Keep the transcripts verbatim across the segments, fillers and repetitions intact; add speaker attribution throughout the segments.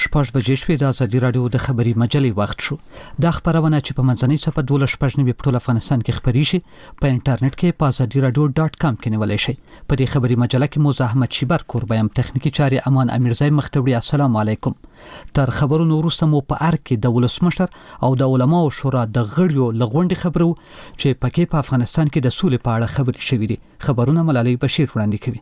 Speaker 1: شپږ بجې شوې. د ازادي راډیو د خبري مجلې وخت شو. دا خبرونه چې په منځنۍ صفحه دولس شپږ نوي په ټول افغانستان کې خبري شي په انټرنیټ کې په ازادي راډیو ډاټ کام کې نیولای شئ. په دې خبري مجله کې موزه احمد شیبر کوربایم تخنیکی چاري امان امیرزای مختوړي. السلام علیکم. تر خبرونو وروسته مو په ار کې د ولسمشر او د علماو شورا د غړیو لغونډي خبرو چې پکې په افغانستان کې د سولې په اړه خبري شوې دي. خبرونه ملالۍ بشیر وړاندې کوي.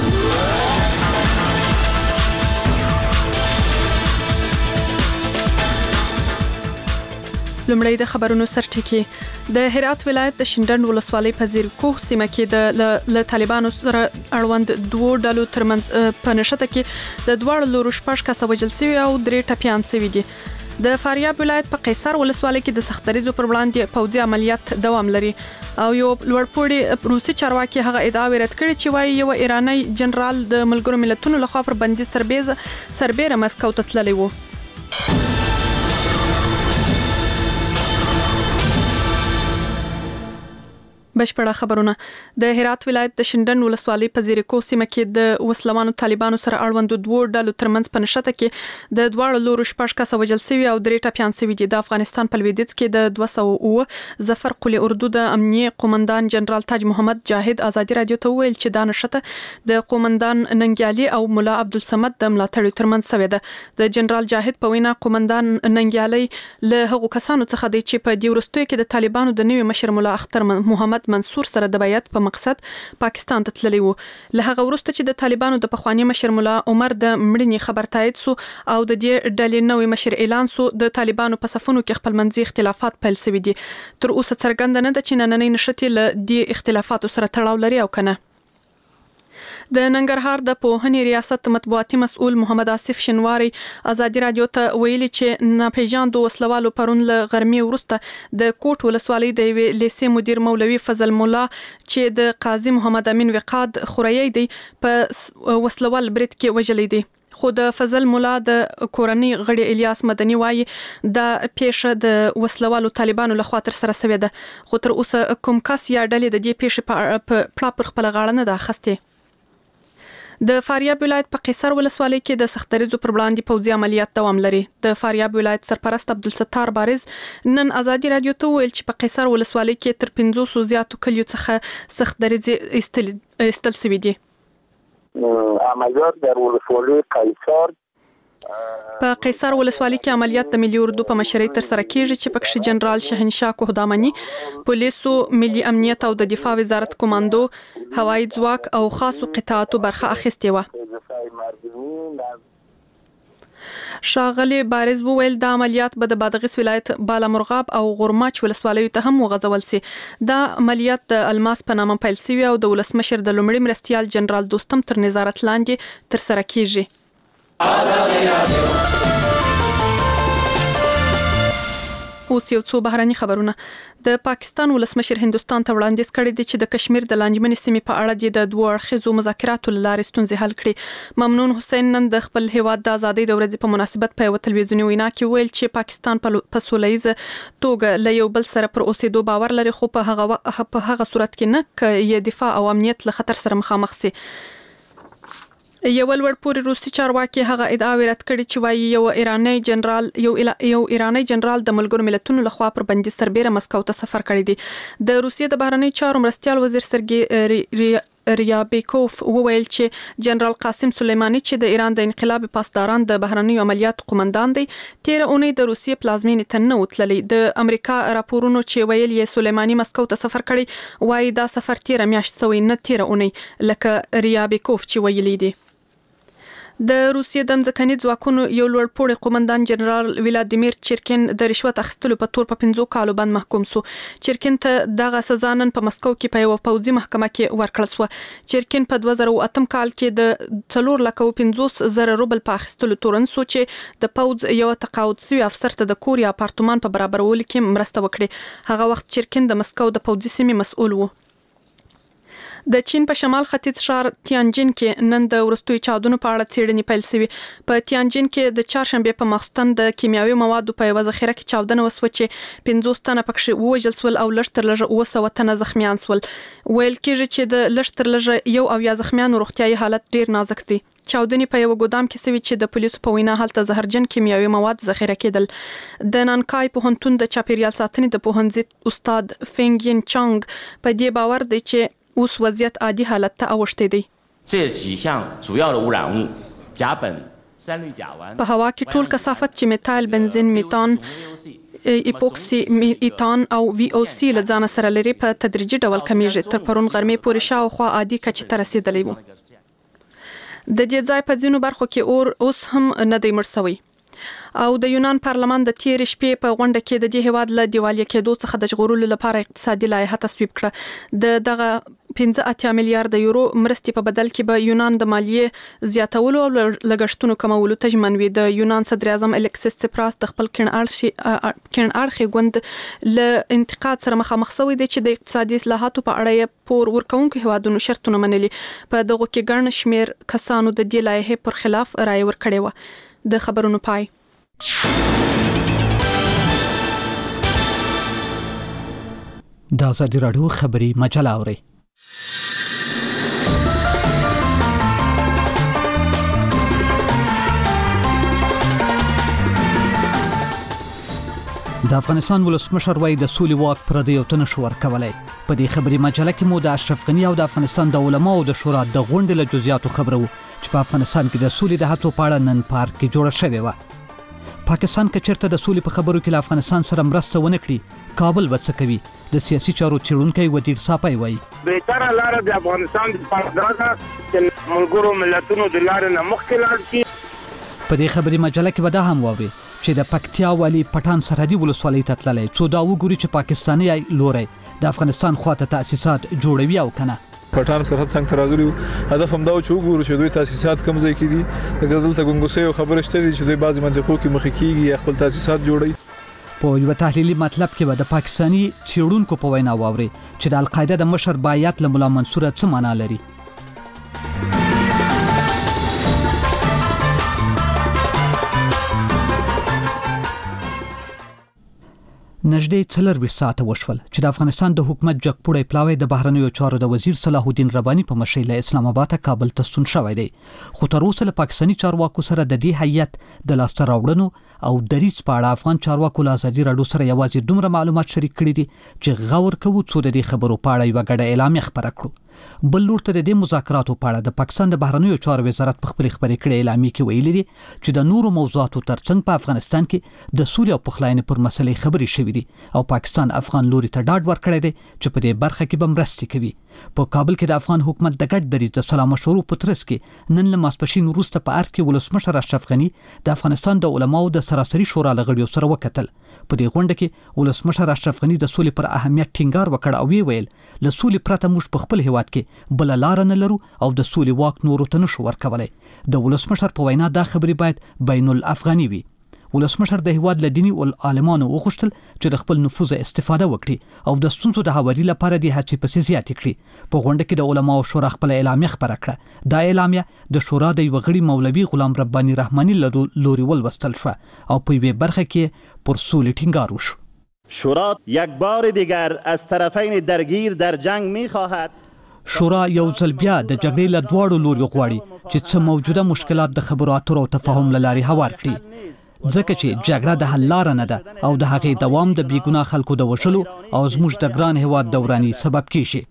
Speaker 2: لومړی د خبرونو سرټکی. د هرات ولایت د شینډنډ ولسوالۍ په زیرکوه سیمه کې د ل طالبانو سره اړوند دوه ډلو ترمنځ په نښته کې د دوه لورو شپږ کسه وژل شوي او درې ټپیان شوي دي. د فاریاب ولایت په قیصر ولسوالۍ کې د سختریزو پر وړاندې پوځي عملیات دوام لري او یو لوړپوړي روسي چارواکي هغه ادعا ورت کړي چې وايي یو ایرانی جنرال د ملګرو ملتونو لخوا پر بندي سربیز سربېره مسکو ته تللی و. بشپړه خبرونه. د هرات ولایت د شینډنډ ولسوالۍ په زیرکوه سیمه کې د وسلوانو طالبانو سره اړوند دوه ډلو ترمنځ په نښته کې د دوه لورو شپږ کسه وژل شوي او درې ټپیان شوي دي. د افغانستان په لویدیځ کې د دوه سوه او اوه ظفر قلی اردو د امنیه قومندان جنرال تاج محمد جاهد ازادي رادیو ته ویل چې دا نښته د قومندان ننګیالي او مولا عبدالصمد د ملاتړ ترمنځ شوې ده. د جنرال جاهد په وینا قومندان ننګیالي له هغو کسانو څخه دی چې په دې وروستیو کې د طالبانو د نوي مشر مولا اختر محمد منصور سره د بیعت په مقصد پاکستان ته تللی وو. له هغه وروسته چې د طالبانو د پخوانی مشر مولا عمر د مړینې خبر تایید سو او د دې ډلې نوې مشر اعلان سو، د طالبانو په صفونو کې خپل منځي اختلافات پیل شوي دي. تر اوسه څرګنده نه ده چې نننۍ نښتې له دې اختلافاتو سره تړاو لري او کنه. د ننګرهار د پوهنې ریاست مطبوعاتي مسؤل محمد آصف شنواری ازادي رادیو ته ویلي چې ناپېژاندو وسلوالو پرون له غرمې وروسته د کوټ ولسوالۍ د یوې لیسې مدیر مولوي فضل مولا چې د قاضي محمد امین وقاد خوريي دی په وسلوال برید کې وژلی دی. خو د فضل مولا د کورنۍ غړي الیاس مدني وایي د پیښه د وسلوالو طالبانو لخوا تر سره شوې ده، خو تر اوسه کوم کس یا ډلې د دې پیښې په پړه پر خپل غاړه نه ده اخیستې. د فاریاب ولایت په قیصر ولسوالۍ کې د سختریزو پر وړاندې پوځي عملیات دوام لري. د فاریاب ولایت سرپرست عبدالستار بارز نن ازادي رادیو ته ویل چې په قیصر ولسوالۍ کې تر پنځوسو زیاتو کلیو څخه سختریزې ایستل شوي دي.
Speaker 3: عملیات در ولسوالۍ قیصر
Speaker 2: په قیصر ولسوالۍ کې عملیات د ملي اردو په مشرۍ تر سره کیږي چې پکې جنرال شهنشاه کوهدامني، پولیسو، ملي امنیت او د دفاع وزارت کوماندو، هوایي ځواک او خاصو قطاعاتو برخه اخیستې و. شاغلی بارز وویل د عملیات به د بادغیس ولایت بالامرغاب او غورماچ ولسوالیو ته هم وغځول سي. دا عملیات د الماس په نامه پیل شوی او د ولسمشر د لومړي مرستیال جنرال دوستم تر نظارت لاندې تر سره کیږي. اوس یو څو بهرني خبرونه. د پاکستان ولسمشر هندستان ته وړاندیز کړی دی چې د کشمیر د لانجمنې سیمې په اړه د دوه اړخیزو مذاکراتو لارې ستونزې حل کړي. ممنون حسین نن د خپل هیواد د ازادۍ د ورځې په مناسبت په یو تلویزیوني وینا کې ویل چې پاکستان په سولهییزه توګه له یو بل سره پر اوسېدو باور لري، خو په هغه په هغه صورت کې نه چې یې دفاع او امنیت له خطر سره مخامخ سي. یو لوړپوړي روسي چارواکي هغه ادعا ورت کړي چې وايي یو ایرانی جنرال یو یو ایرانی جنرال د ملګرو ملتونو لخوا پر بندي سربېره مسکو ته سفر کړی دی. د روسیې د بهرنی چارو مرستیال وزیر سرګي ریابیکوف وویل چې جنرال قاسم سلیمانی چې د ایران د انقلاب پاسداران د بهرنی عملیات قومندان دی، تیر اونۍ د روسیې پلازمینې ته نه وتللی. د امریکا راپورونو چې ویل یې سلیمانی مسکو ته سفر کړی وايي دا سفر تیر میاشت سوی نه تیر اونۍ لکه ریابیکوف چې ویلي دی. د روسیې د ځمکني ځواکونو یو لوړپوړي قومندان جنرال ولادیمیر چرکین د رشوت اخیستلو په تور په پنځو کالو باندې محکوم سو. چرکین ته دغه سزا نن په مسکو کې په یو پوځي محکمه کې ورکړل شو. چرکین په دوه زره اتم کال کې د څلور لک او پنځوس زره روبل په اخیستلو تورن سو چې د پوځ یو تقاعد شوی افسر ته د کور یا اپارتمان په برابرولو کې مرسته وکړي. هغه وخت چرکین د مسکو د پوځي سیمې مسؤل و. د چین په شمال ختیځ ښار تیانجین کې نن د ورستوي چاودنو په اړه څېړنې پیل شوې. په تیانجین کې د چهارشنبې په ماخوستن د کیمیاوي موادو په یوه ذخیره کې چاودنه وسوه چې پنځوس تنه پکې ووژل شول او لږ تر لږه اوه سوه تنه زخمیان شول. ویل کېږي چې د لږ تر لږه یو اویا زخمیانو روغتیايي حالت ډیر نازک دی. چاودنې په یو ګودام کې سوي چې د پولیسو په وینا هلته زهرجن کیمیاوي مواد ذخیره کېدل. د نانکای پوهنتون د چاپیریال ساتنې د پوهنځي استاد فینګ ین چانګ په دې باور دی چې اوس وضعیت عادي حالت ته اوښتی دی.
Speaker 4: 这几项主要的污染物甲苯
Speaker 2: په هوا کې ټول کثافت چې میتایل بنزین میتان ایپوکسی ایتان او وی او سی له ځان سره لري په تدریجي ډول کمیږي. تر پرون غرمې پورې شاوخوا عادي کچې ته رسیدلی وو. د دې ځای په ځینو برخو کې اور اوس هم نه دی مړ شوی. او د یونان پارلمان د تیر شپې په غونډه کې د دې هیواد له دیوالیا کېدو څخه د ژغورلو لپاره اقتصادي لایحه تصویب کړه. د دغه پنځه اتیا میلیارډ یورو مرستې په بدل کې به یونان د مالیې زیاتولو او لګښتونو کمولو ته ژمن وي. د یونان صدر اعظم الکسیس سپراس د خپل کڼ اړخي ګوند له انتقاد سره مخامخ شوی دی چې د اقتصادي اصلاحاتو په اړه یې پور ورکوونکو هیوادونو شرطونه منلي. په دغه کې ګڼ شمیر کسانو د دې لایحې پر خلاف رایه ورکړې و. د خبرونو پای.
Speaker 1: د ازادي راډیو خبري مجله اوري. د افغانستان ولسمشر وایي د سولې واک پر د یو تن شو ورکولای. په دې خبري مجله کې مو د اشرف غنی او د افغانستان د علماو د شورا د غونډې له جزئیاتو خبرو چې په افغانستان کې د سولې د هڅو په اړه نن پارک کې جوړه شوې و. پاکستان کې چیرته د سولې په خبرو کې له افغانستان سره مرسته ونه کړي، کابل به څه کوي؟ د سیاسي چارو څېړونکی ودیر صافی وایي
Speaker 5: بهتره لاره د افغانستان لپاره دا ده چې ملګرو ملتونو د لارې نه مخکې لاړ شي.
Speaker 1: په دې خبري مجله کې به دا هم واوري چې د پکتیا والي پټان سرحدي ولسوالۍ ته تللی څو دا وګوري چې پاکستاني لوري د افغانستان خواته تاسیسات جوړوي او کنه.
Speaker 6: پټان سرحد څنګه راغلی هدف هم دا و چې وګورو چې دوی تاسیسات کوم ځای کې دي. لکه دلته ګونګوسې او خبره شته دي چې دوی بعضې منطقو کې مخې کېږي خپل تاسیسات جوړوي. په یو تحلیلي مطلب کې به د پاکستاني څېړونکو په وینا واوري چې د القاعده د مشر بایات له ملا منصور څه معنا لري. نږدې څلرویشت ساعته وشول چې د افغانستان د حکومت جګپوړی پلاوی د بهرنیو چارو د وزیر صلاح الدین رباني په مشرۍ له اسلام آباد کابل ته ستون شوی دی. خو تر اوسه له پاکستاني چارواکو سره د دې هیئت د لاسته راوړنو او دریځ په اړه افغان چارواکو له ازادي راډیو سره یوازې دومره معلومات شریک کړي دي چې غور کوو څو د دې خبرو په اړه یوه ګډه اعلامیه خپره کړو. بل لور ته د دې مذاکراتو په اړه د پاکستان د بهرنیو چارو وزارت په خپلې خبرې کړې اعلامیې کې ویلي دي چې د نورو موضوعاتو ترڅنګ په افغانستان کې د سولې او پخلاینې پر مسلې خبرې شوې دي او پاکستان افغان لوري ته ډاډ ورکړی دی چې په دې برخه کې به مرستې کوي. په کابل کې د افغان حکومت د ګډ دریځ د سلا مشورو په ترڅ کې نن له ماسپښین وروسته په ارګ کې ولسمشر اشرف غني د افغانستان د علماو د سراسري شورا له غړیو سره وکتل. په دې غونډه کې ولسمشر اشرف غني د سولې پر اهمیت ټینګار وکړ او وی ویل له سولې پرته موږ په خپل هیواد کې بل لار نه لرو او د سولې واک نورو ته نشو ورکولای. د ولسمشر په وینا دا خبرې باید بین الافغاني وي. ولسمشر د هیواد له دیني عالمانو وغوښتل چې د خپل نفوذ استفاده وکړي او د ستونزو د هواري لپاره د هڅې پسې زیاتې کړي. په غونډه کې د علماو شورا خپل اعلامیه خپره کړه. دا اعلامیه د شورا د یو غړي مولوي غلام رباني رحماني لوري ولوستل شو او په یوه برخه کې پر سولې ټینګار وشو.
Speaker 7: شورا یک بار دیگر از طرفین درگیر در جنگ می‌خواهد.
Speaker 1: شورا یو ځل بیا د جګړې له دواړو لوري غواړي چې څه موجوده مشکلات د خبرو اترو او تفاهم له لارې هوار کړي، ځکه چې جګړه د حل لاره نه ده او د هغې دوام د بېګناه خلکو د وژلو او زموږ د ګران هیواد د وراني سبب کیږي.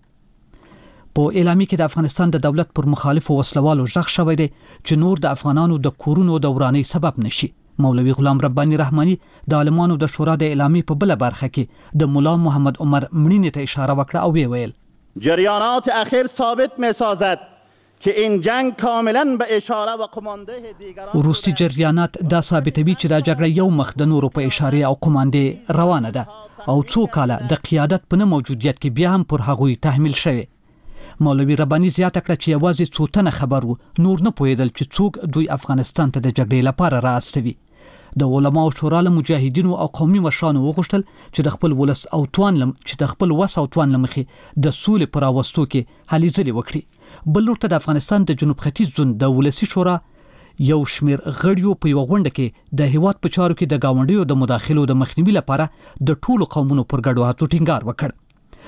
Speaker 1: په اعلامیه کې د افغانستان د دولت پر مخالفو وسلوالو غږ شوی دی چې نور د افغانانو د کورونو د ورانۍ سبب نشي. مولوي غلام رباني رحماني د عالمانو د شورا د اعلامیې په بله برخه کې د ملا محمد عمر مړینې ته اشاره وکړه او وی ویل
Speaker 7: جریانات اخیر ثابت می‌سازد که این جنگ کاملا به اشاره و قمانده دیگران
Speaker 1: وروستي جریانات دا ثابتوي چې دا جګړه یو مخ د نورو په اشاره او قمانده روانه ده او څو کاله د قیادت په نه موجودیت کې بیا هم پر هغوی تحمیل شوی. مولوي رباني زیاته کړه چې یوازې څو تنه خبر وو، نور نه پوهېدل چې څوک دوی افغانستان ته د جګړې لپاره رااستوي. د علماو شورا له مجاهدینو او قومي مشرانو وغوښتل چې د خپل ولس او توان لم چې د خپل وس او توان لمخې د سولې پر راوستو کې هلې ځلې وکړي. بل لور ته د افغانستان د جنوب ختیځ زون د ولسی شورا یو شمیر غړیو په یو غونډه کې د هیواد په چارو کې د گاونډیو د مداخلو د مخنیوي لپاره د ټولو قومونو پر ګډو هڅو ټینګار وکړ.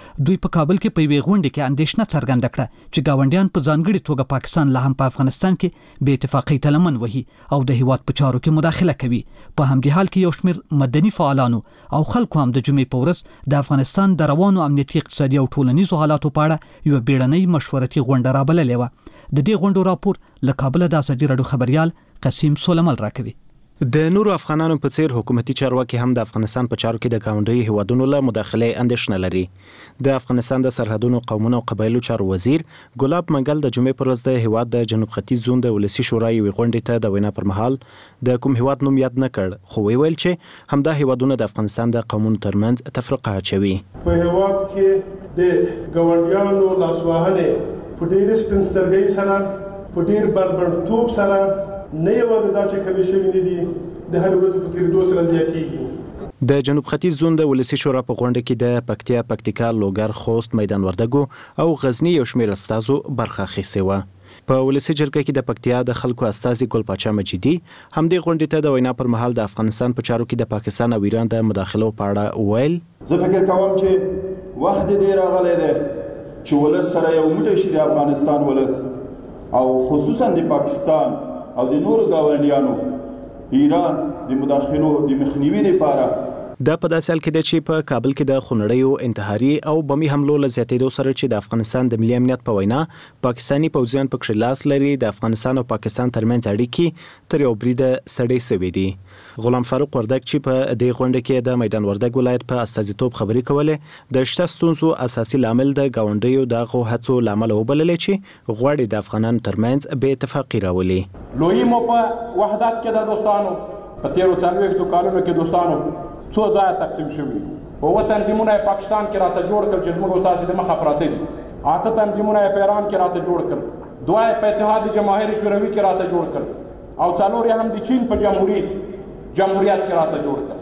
Speaker 1: دوی په کابل کې په یوې غونډه کې اندېښنه څرګنده کړه چې گاونډیان په ځانګړي توګه پاکستان لا هم په افغانستان کې بې اتفاقۍ ته لمن وهي او د هیواد په چارو کې مداخله کوي. په همدې حال کې یو شمېر مدني فعالانو او خلکو هم د جمعې په ورځ د افغانستان د روانو امنیتي اقتصادي او ټولنیزو حالاتو په اړه یو بیړنۍ مشورتي غونډه رابللې وه. د دې غونډو راپور له کابل د ازادي راډیو خبريال قاسم سولمل راکوي.
Speaker 8: د نورو افغانانو په څیر حکومتي چارواکي هم د افغانستان په چارو کې د گاونډي هیوادونو له مداخله اندېښنه لري. د افغانستان د سرحدونو قومونو او قبایلو چارو وزیر ګلاب منګل د جمعې پر ورځ د هیواد د جنوب ختیځ زون د ولسی شورا یوې غونډې ته د وینا پر مهال د کوم هیواد نوم یاد نه کړ، خو ویل چې همدا هیوادونه د افغانستان د قومونو ترمنځ تفرقه اچوي.
Speaker 9: په هیواد کې د ګاونډیانو لاسوهنې په ډېر سپینسترګۍ سره په ډېر بربنډتوب سره نه یوازې دا چې کمی شوي نه دي، د هر ورځې په تېرېدو سره زیاتېږي.
Speaker 8: د جنوب ختیځ زون د ولسی شورا په غونډه کې د پکتیا، پکتیکا، لوګر، خوست، میدان وردګو او غزنی یو شمېر استازو برخه اخیستې وه. په ولسی جرګه کې د پکتیا د خلکو استازي ګل پاچا مجیدي همدې غونډې ته د وینا پر مهال د افغانستان په چارو کې د پاکستان او ایران د مداخلو په اړه ویل.
Speaker 10: زه فکر کوم چې وخت دې راغلی دی چې ولس سره یو موټی شي، د افغانستان ولس او خصوصا د پاکستان او د نورو گاونډیانو ایران د مداخلو د مخنیوي لپاره.
Speaker 8: دا په داسې حال کې ده چې په کابل کې د خونړیو انتحاري او بمي حملو له زیاتېدو سره چې د افغانستان د ملي امنیت په وینا پاکستاني پوځیان پکې لاس لري، د افغانستان او پاکستان ترمنځ اړیکې تر یو بریده سړې سوي دي. غلام فاروق وردګ چې په دې غونډه کې د میدان وردګ ولایت په استازیتوب خبرې کولې، د شته ستونزو اساسي لامل د گاونډیو دغه هڅو لامل وبللې چې غواړي د افغانانو ترمنځ بې اتفاقي راولي.
Speaker 11: لوی مو په وحدت کې د دوستانو په تیرو څلوېښتو کالونو کې دوستانو څو ځایه تقسیم شوي او و تنظیمونه پاکستان کې راته جوړ کړل چې زموږ تاسې د مخه پراته دي. اته تنظیمونه په ایران کې راته جوړ کړل، دوه په اتحاد جماهیر شوروي کې راته جوړ کړل او څلور هم د چین په جمهوریت جمهوریت کې راته جوړ کړل.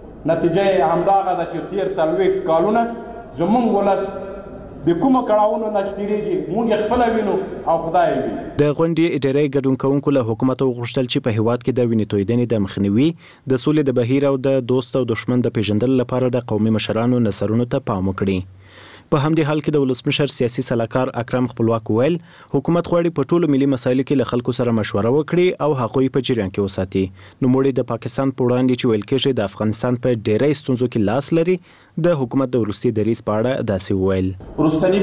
Speaker 11: نتیجه همداغه ده چې تیر څلوېښت کالونه زموږ ولس د کومه کړهونو نه تیریږي، موږ خپل وینو او خدای ویني.
Speaker 8: د غونډې ډېری ګډون کوونکو له حکومت غوښتل چې په هیواد کې د وینې تویدنې د مخنیوي، د سولې د بهیر او د دوست او دشمن د پیژندلو لپاره د قومي مشرانو نظرونو ته پام وکړي. په همدې حال کې د ولسمشر سیاسي سلاکار اکرم خپلواک ویل حکومت غواړي په ټولو ملي مسایلو کې له خلکو سره مشوره وکړي او هغوی په جریان کې وساتي. نو موږ د پاکستان په وړاندې چې ویل کېږي د افغانستان په ډېری ستونزو کې لاس لري، د حکومت د وروستي دریځ په اړه داسې ویل.
Speaker 11: وروستني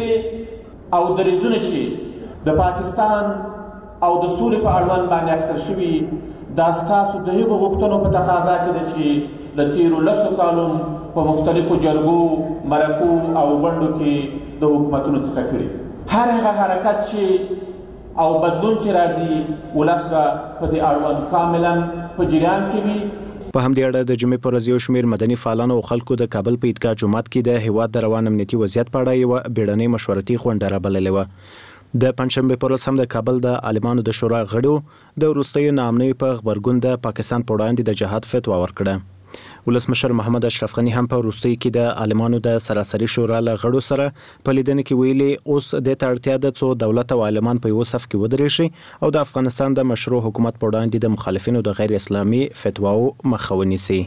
Speaker 11: پریکړې او دریځونه چې د پاکستان او د سولې په اړوند باندې اخیستل شوي دا ستاسو د هغو غوښتنو په تقاضا کې ده چې د تیرو لسو کالو په مختلفو جرګو، مرکو او غونډو کې د حکومتونو څخه کړي. هر هغه حرکت چې او بدلون چې راځي ولس به په دې اړوند کاملا په جریان کې وي.
Speaker 8: په همدې اړه د جمعې پر ورځ یو شمېر مدني فعالانو او خلکو د کابل په عیدګاه جومات کې د هیواد د روان امنیتي وضعیت په اړه یوه بیړنۍ مشورتي غونډه رابللې وه. د پنځشنبې پر ورځ هم د کابل د عالمانو د شورا غړو د وروستیو ناامنۍ په غبرګون د پاکستان په وړاندې د جهاد فتوا ورکړه. ولسمشر محمد اشرف غنی هم په وروستیو کې د عالمانو د سراسري شورا له غړو سره په لیدنه کې ویلي اوس د اړتیا ده څو دولت او عالمان په یو صف کې ودرېږي شي او د افغانستان د مشروع حکومت په وړاندې د مخالفینو د غیر اسلامي فتواو مخه ونیسي.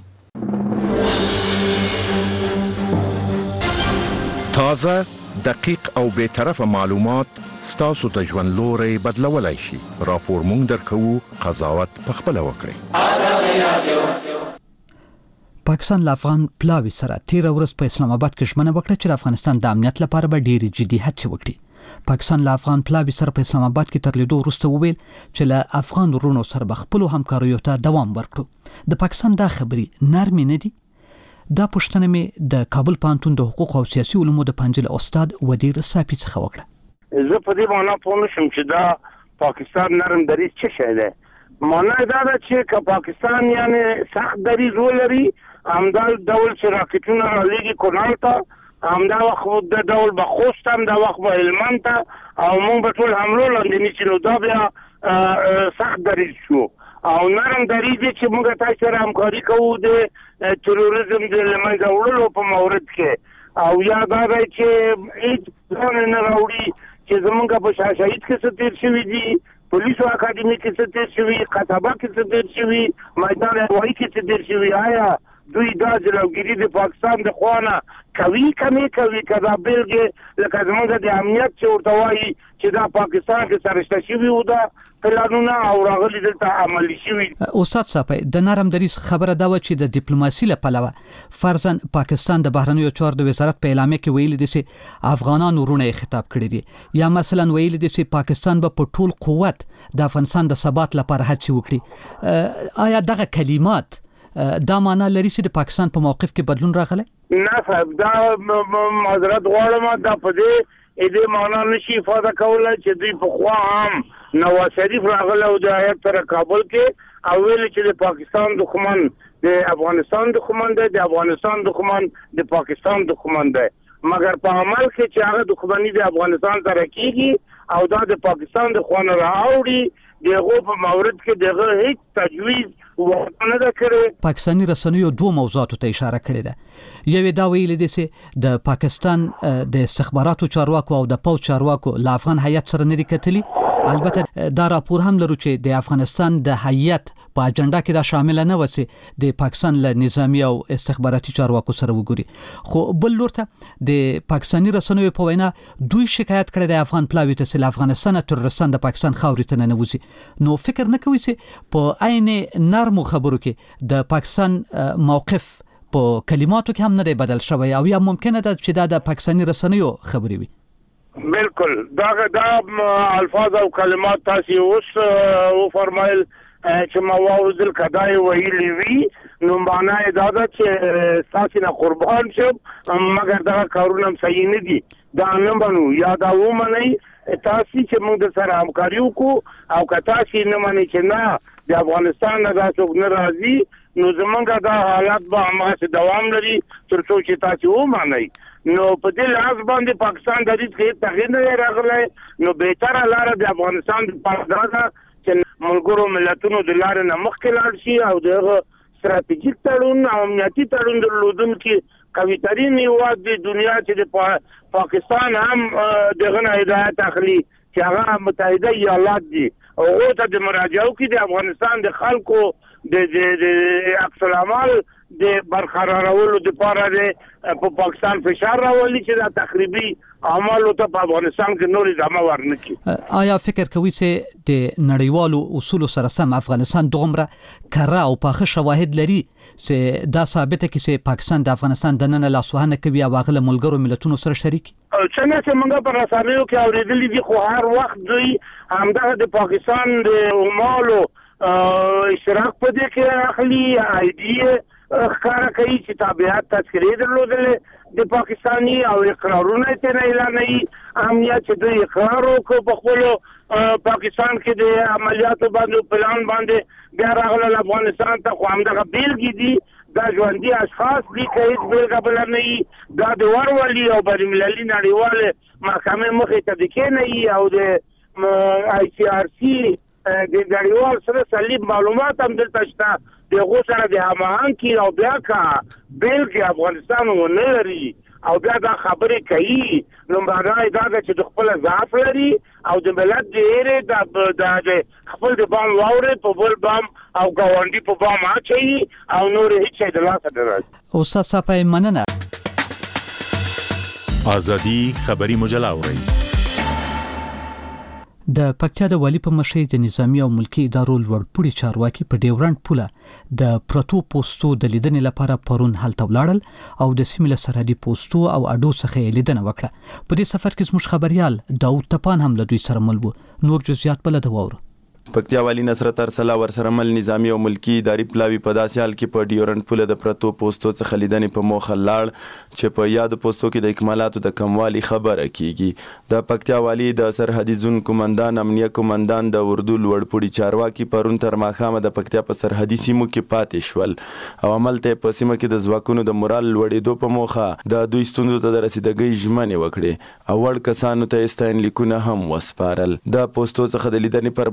Speaker 12: تازه، دقیق او بے طرفه معلومات ستاسو ته ژوند لوري بدلولای شي. راپور مونږ درکو، قضاوت پخپله وکړئ. آزادي رادیو.
Speaker 1: پاکستان له افغان پلاوي سره تیر ورځ په اسلام آباد کې ژمنه وکړه چې د افغانستان د امنیت لپاره به ډېری جدي هڅې وکړي. پاکستان له افغان پلاوي سره په اسلام آباد کې تر لیدو وروسته وویل چې له افغان ورونو سره به خپلو همکاریو ته دوام ورکړو. د پاکستان دا خبرې نرمې نه دي. دا پوښتنه مې د کابل پوهنتون د حقوق او سیاسي علومو د پنځل استاد ودیر صافي څخه وکړه.
Speaker 5: زه په دې معنا پوه نشم چې دا پاکستان نرم دریځ څه شی دی. معنا دا ده چې که پاکستان یعنی سخت دریځ ولري، همدا ډول چې راکټونه رالیږي کونړ ته، همدا وخت د ډول به خوست هم، دا وخت به هلمند ته او موږ به ټول حملو لاندې نیسي، نو دا بیا سخت دریځ شو. او نرم دریځ چې موږ تاسو سره همکاري کوو د تروریزم د له منځه وړلو په مورد کې، او یا دا دی چې هیڅ ځان نه راوړي چې زمونږ په شاهشاهید کې څه تېر شوي دي، پولیسو اکاډمي کې څه تېر شوي، قصابه کې څه تېر شوي، میدان هوایي کې څه تېر شوي. آیا دوی دا جلوګیری د پاکستان د خوانه کوي کمی کوي کدا بیلګه لکه زمونږ د امنیت چې ورته وایي چې دا پاکستان کې سرشته شوی و دا پلانونه او راغلي دلته عملي شوی.
Speaker 6: استاد صاحب د نرم دریځ خبره دا و چې د ډیپلوماسي لپاره فرضاً پاکستان د بهرنیو چارو د وزارت په اعلامیه کې ویلي دي چې افغانان ورونه خطاب کړی دي یا مثلا ویلي دي چې پاکستان به په ټول قوت د افغانستان د ثبات لپاره هڅې وکړي. آیا دغه کلمات دا معنا لري چې د پاکستان په موقف کې بدلون راغلی؟
Speaker 5: نه صاحب دا معذرت غواړم دا په دې دې معنا نشي ifade کولای چې دوی په خوا هم نواز شریف راغله او د هیات تر کابل کې او ویل چې د پاکستان دښمن د افغانستان دښمن دی د افغانستان دښمن د پاکستان دښمن دی مګر په عمل کې چې هغه دښمنی د افغانستان سره کیږي او دا د پاکستان د خوانه راوړي دغه په مورد کې دغه هیڅ تجویز ورته نه کړی.
Speaker 6: پاکستاني رسنیو دوه موضوعاتو ته اشاره کړې ده. یو دا ویل دي چې د پاکستان د استخباراتو چارواکو او د پوځ چارواکو له افغان هیات سره نه دي کتلي. البته دا راپور هم لرو چې د افغانستان د هیات په اجنډا کې دا شامل نه و چې د پاکستان له نظامی او استخباراتي چارواکو سره وګوري. خو بل لورته د پاکستاني رسنیو په وینا دوی شکایت کړی د افغان پلاوی ته چې افغانستان ترورستان د پاکستان خاورې ته نه وځي. نو فکر نه کوي چې په عین نرمو خبرو کې د پاکستان موقف په کلماتو کې هم نه دی بدل شوی او یا ممکنه ده چې دا د پاکستاني رسنیو خبرې وي؟
Speaker 5: بالکل دا دا الفاظ او کلمات تاسو اوس او فرمایل چې ما واوزل کدای ویلی وی نو معنی دا ده چې تاسو نه قربان شم مګر دا کارونه صحیح نه دي دا نه بنو یا دا ومني تاسو چې موږ د سره همکاري وکړو او کتا چې نه مانی چې نه د افغانستان نه دا څوک نه راځي نو زمونږ دا حالات به هماغه دوام لري تر څو چې تاسو ومني. نو په دې لحاظ باندې پاکستان د دې کې تغیر نه راغلی نو بهتره لار د افغانستان د پاسدارا چې ملګرو ملتونو د لارې نه مخکې لاړ شي او دغه ستراتیژیک تړون او امنیتي تړون درلودونکي قوي ترين هیواد د دنیا چې د پاکستان هم دغه نه هدایت اخلي چې هغه متحده ایالات دي او ته د مراجعو کې د افغانستان د خلکو د د عکس العمل د برقرارولو لپاره د په پاکستان فشار راولي چې دا تخریبي اعمال ته په افغانستان کې نور ادامه ورنکړي.
Speaker 6: آیا فکر کوي چې د نړیوالو اصول سره سم افغانستان دومره کره او پاخه شواهد لري چې دا ثابته کړي چې پاکستان د افغانستان د نن لاسوهنه کوي او هغه ملګرو ملتونو سره شریک؟
Speaker 5: څنګه چې موږ په رسنیو کې اوریدلې دي خو هر وخت دوی همدغه د پاکستان د عمالو اشتراک په دې کې اخلي ایډي ښکارا کوي چې تابعیت تذکرې درلودلې د پاکستاني او اقرارونه ته نه اعلانوي امنیت چې دوی اقرار وکړو په خپل پاکستان کې د عملیاتو باندې پلان باندې بیا راغله افغانستان ته خو همدغه بیلګې دي دا ژوندي اشخاص دي که هیڅ بیلګه بله نه وي دا د ورولي او بینالمللي نړیوالې محکمې مخې ته د کېنوي او د آی سی آر سی د نړیوال سره صلیب معلومات هم دلته شته دغه سره د هماهنګ کې او بیا کا بیلګې افغانستان ونه لري او بیا دا خبرې کوي نو باندې دا چې د خپل ضعف لري او د ملت ډېرې د خپل د بام واورې په بل بام او ګاونډي په بام اچي او نور هیڅ څه د لاسه نه راځي.
Speaker 6: استاد صاحب مننه.
Speaker 12: ازادي خبري مجله اوري.
Speaker 6: د پکتیا د والی په مشرۍ د نظامی او ملکی ادارو لوړپوړي چارواکي په ډیورنډ پوله د پروتو پوسټو د لیدنې لپاره پرون هلته ولاړل او د سیمې له سرحدي پوسټو او اډو څخه لیدنه وکړه. په دې سفر کې زموږ خبريال داوود تپان هم له دوی سره مل وو. نور جزئیات بل د وورو.
Speaker 13: پکتیا والی نصرت ارسلا ورسره مل نظامی او ملکی اداري پلاوی په داسې حال کې په ډیورنډ پوله د پروتو پوسټو څخه لیدنې په موخه لاړ چې په یاد پوسټو کې د اکمالاتو د کموالي خبره کیږي. د پکتیا والی د سرحدي زون کمانډان امنیه کمانډان د اردو لوړپوړي چارواکي پرون تر ماښامه د پکتیا په سرحدي سیمو کې پاتې شول او عمل ته په سیمه کې د ځواکونو د مورال لوړېدو په موخه د دوی ستونزو ته د رسیدګۍ ژمنې وکړې او وړ کسانو ته ستاین لیکونه هم وسپارل. د پوسټو څخه د لیدنې پر مهال د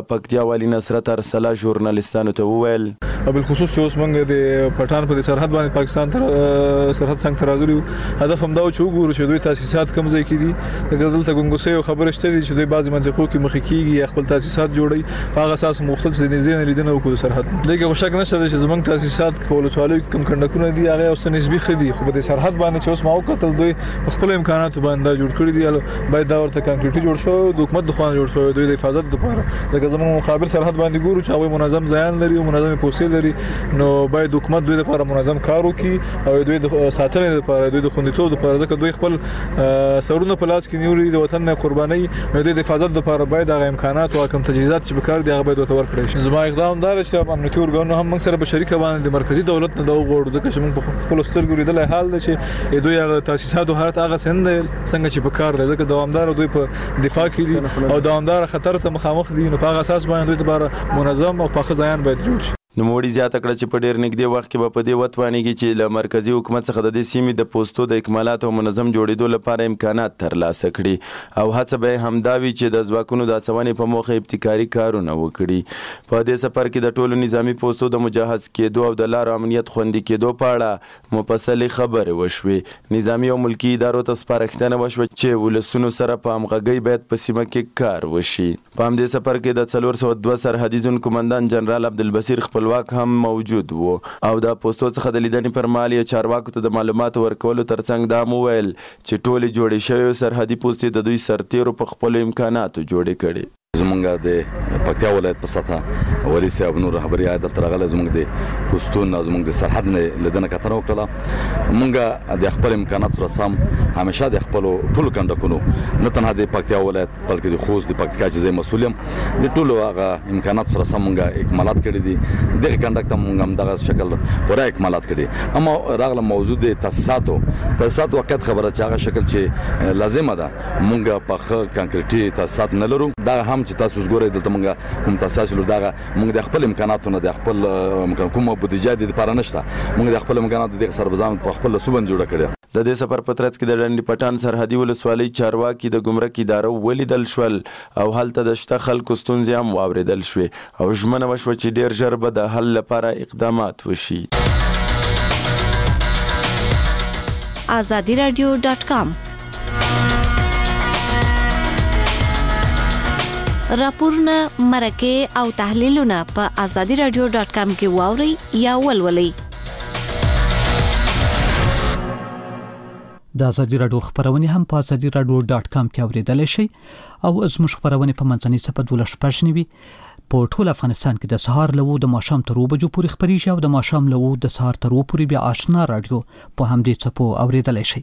Speaker 13: پکتیا والی نصرت ارسلا ژورنالستانو ته وویل
Speaker 14: بل خصوص چې اوس موږ د پټان په سرحد باندې پاکستان تر سرحد څنګه تراغلي هدف هم دا و چې وګورو چې دوی تاسیسات کوم ځای کې دي د دلته ګنګوسې خبره شته دي چې دوی بعضی منطقو کې مخ کېږي خپل تاسیسات جوړي په هغه اساس مختلف د نږدې لیدنه وکړو سرحد دغه شک نشته چې زمونږ تاسیسات په ولسوالۍ کې کوم کندکونه دي هغه اوس نسبي خدي خو په سرحد باندې چې اوس ما وکتل دوی خپل امکانات باندې جوړ کړی دي باید دا ورته کانکریټي جوړ شو د حکومت د خوانه جوړ شو دوی د حفاظت لپاره دغه زموږ مقابل سرحد باندې ګورو چې هغه منظم ځایان لري او منظم پوسټ لري نو باید حکومت دوی لپاره منظم کار وکړي او دوی د ساتنې لپاره دوی د خوندیتوب لپاره ځکه دوی خپل سرونه په لاس کې نیولي د وطن قرباني نو د حفاظت لپاره باید هغه امکانات او کوم تجهیزات چې به کار دی هغه باید ورکړي شي زما اقدام دار چې امنیتي ارګانونه هم موږ سره به شریک باندې د مرکزی دولت نه دا وغوړو ځکه چې موږ په خپل سترګو لیدل حال دی چې دوی هغه تاسیسات او حالت هغه څنګه څنګه چې په کار دی ځکه دوامدار دوی په دفاع کې دي او دوامدار خطر ته مخامخ دي نو په هغه اساس باندې دوی لپاره منظم او پاخه ځایان باید جوړ شي
Speaker 13: نوموړي زیاته کړه چې په ډېر نږدې وخت کې به په دې وتوانېږي چې له مرکزي حکومت څخه د دې سیمې د پوستو د اکمالاتو او منظم جوړېدو لپاره امکانات ترلاسه کړي او هڅه به همدا وي چې د ځواکونو د هڅونې په موخه ابتکاري کارونه وکړي په دې سفر کې د ټولو نظامي پوستو د مجهز کېدو او د لارو امنیت خوندي کېدو په اړه مفصلې خبرې وشوې نظامي او ملکي ادارو ته سپارښتنه وشوه چې ولسونو سره په همغږۍ باید په سیمه کې کار وشي په همدې سفر کې د څلور سوه دوه سرحدي زون کمانډان جنرال عبدالبصیر خپلواک هم موجود وو او د پوسټو څخه د لیدنې پر مهال یې چارواکو ته د معلوماتو ورکولو ترڅنګ دا مو ویل چې ټولې جوړې شوې سرحدي پوستې د دوی سرتیرو په خپلو امکاناتو جوړې کړي
Speaker 15: زمونږ د پکتیا ولایت په سطحه ولي صاحب نور خبري دلته راغله زمونږ د پوسټون زمونږ د سرحد نه لیدنه کتنه وکړه مونږ د خپل امکانات سره سم همیشه د خپل ټول کندکونو نه تنها د پکتیا ولایت بلکې د خوست د پکتیا چې زه مسؤل یم د ټول هغه امکانات سره سم مونږ اکمالات کړي دي د کندک ته مونږ هم دغه شکل پوره اکمالات کړي اما راغله موجود تاسیساتو تاسیسات وخت خبره چې هغه شکل چې لازمه ده مونږ په کانکریټي تاسیسات نه لرو دا هم چې تاسو وګورئ دلته مونږ هم تاسیسات لرو دا مونږ د خپل امکاناتو نه د خپل کومه بودیجه د لپاره نشته مونږ د خپل امکاناتو د سربازان په خپل صوبن جوړ کړی
Speaker 13: د دې سفر په ترڅ کې د ډنډ پټان سرحدي ولسوالۍ چارواکي د ګمرک ادارو ولیدل شول او هلته د شته خلکو ستونزې هم واوریدل شوې او ژمنه وشوه چې ډیر ژر به د حل لپاره اقدامات وشي
Speaker 16: آزادی رادیو ډاټ کام راپورونه مرکه او تحلیلونه په آزادی رادیو ډاټ کام کې واورئ یا ولولئ
Speaker 1: د ازادي رادیو خبرونه هم په ازادي رادیو ډاټ کام کې اوریدل شي او زموږ خبرونه په منځنۍ صفحه دولس پښنوي په ټول افغانستان کې د سهار لوو د ماشام تر وبجو پورې خبريږي او د ماشام لوو د سهار تر وبو پورې بیا آشنا رادیو په همدې صفو اوریدل شي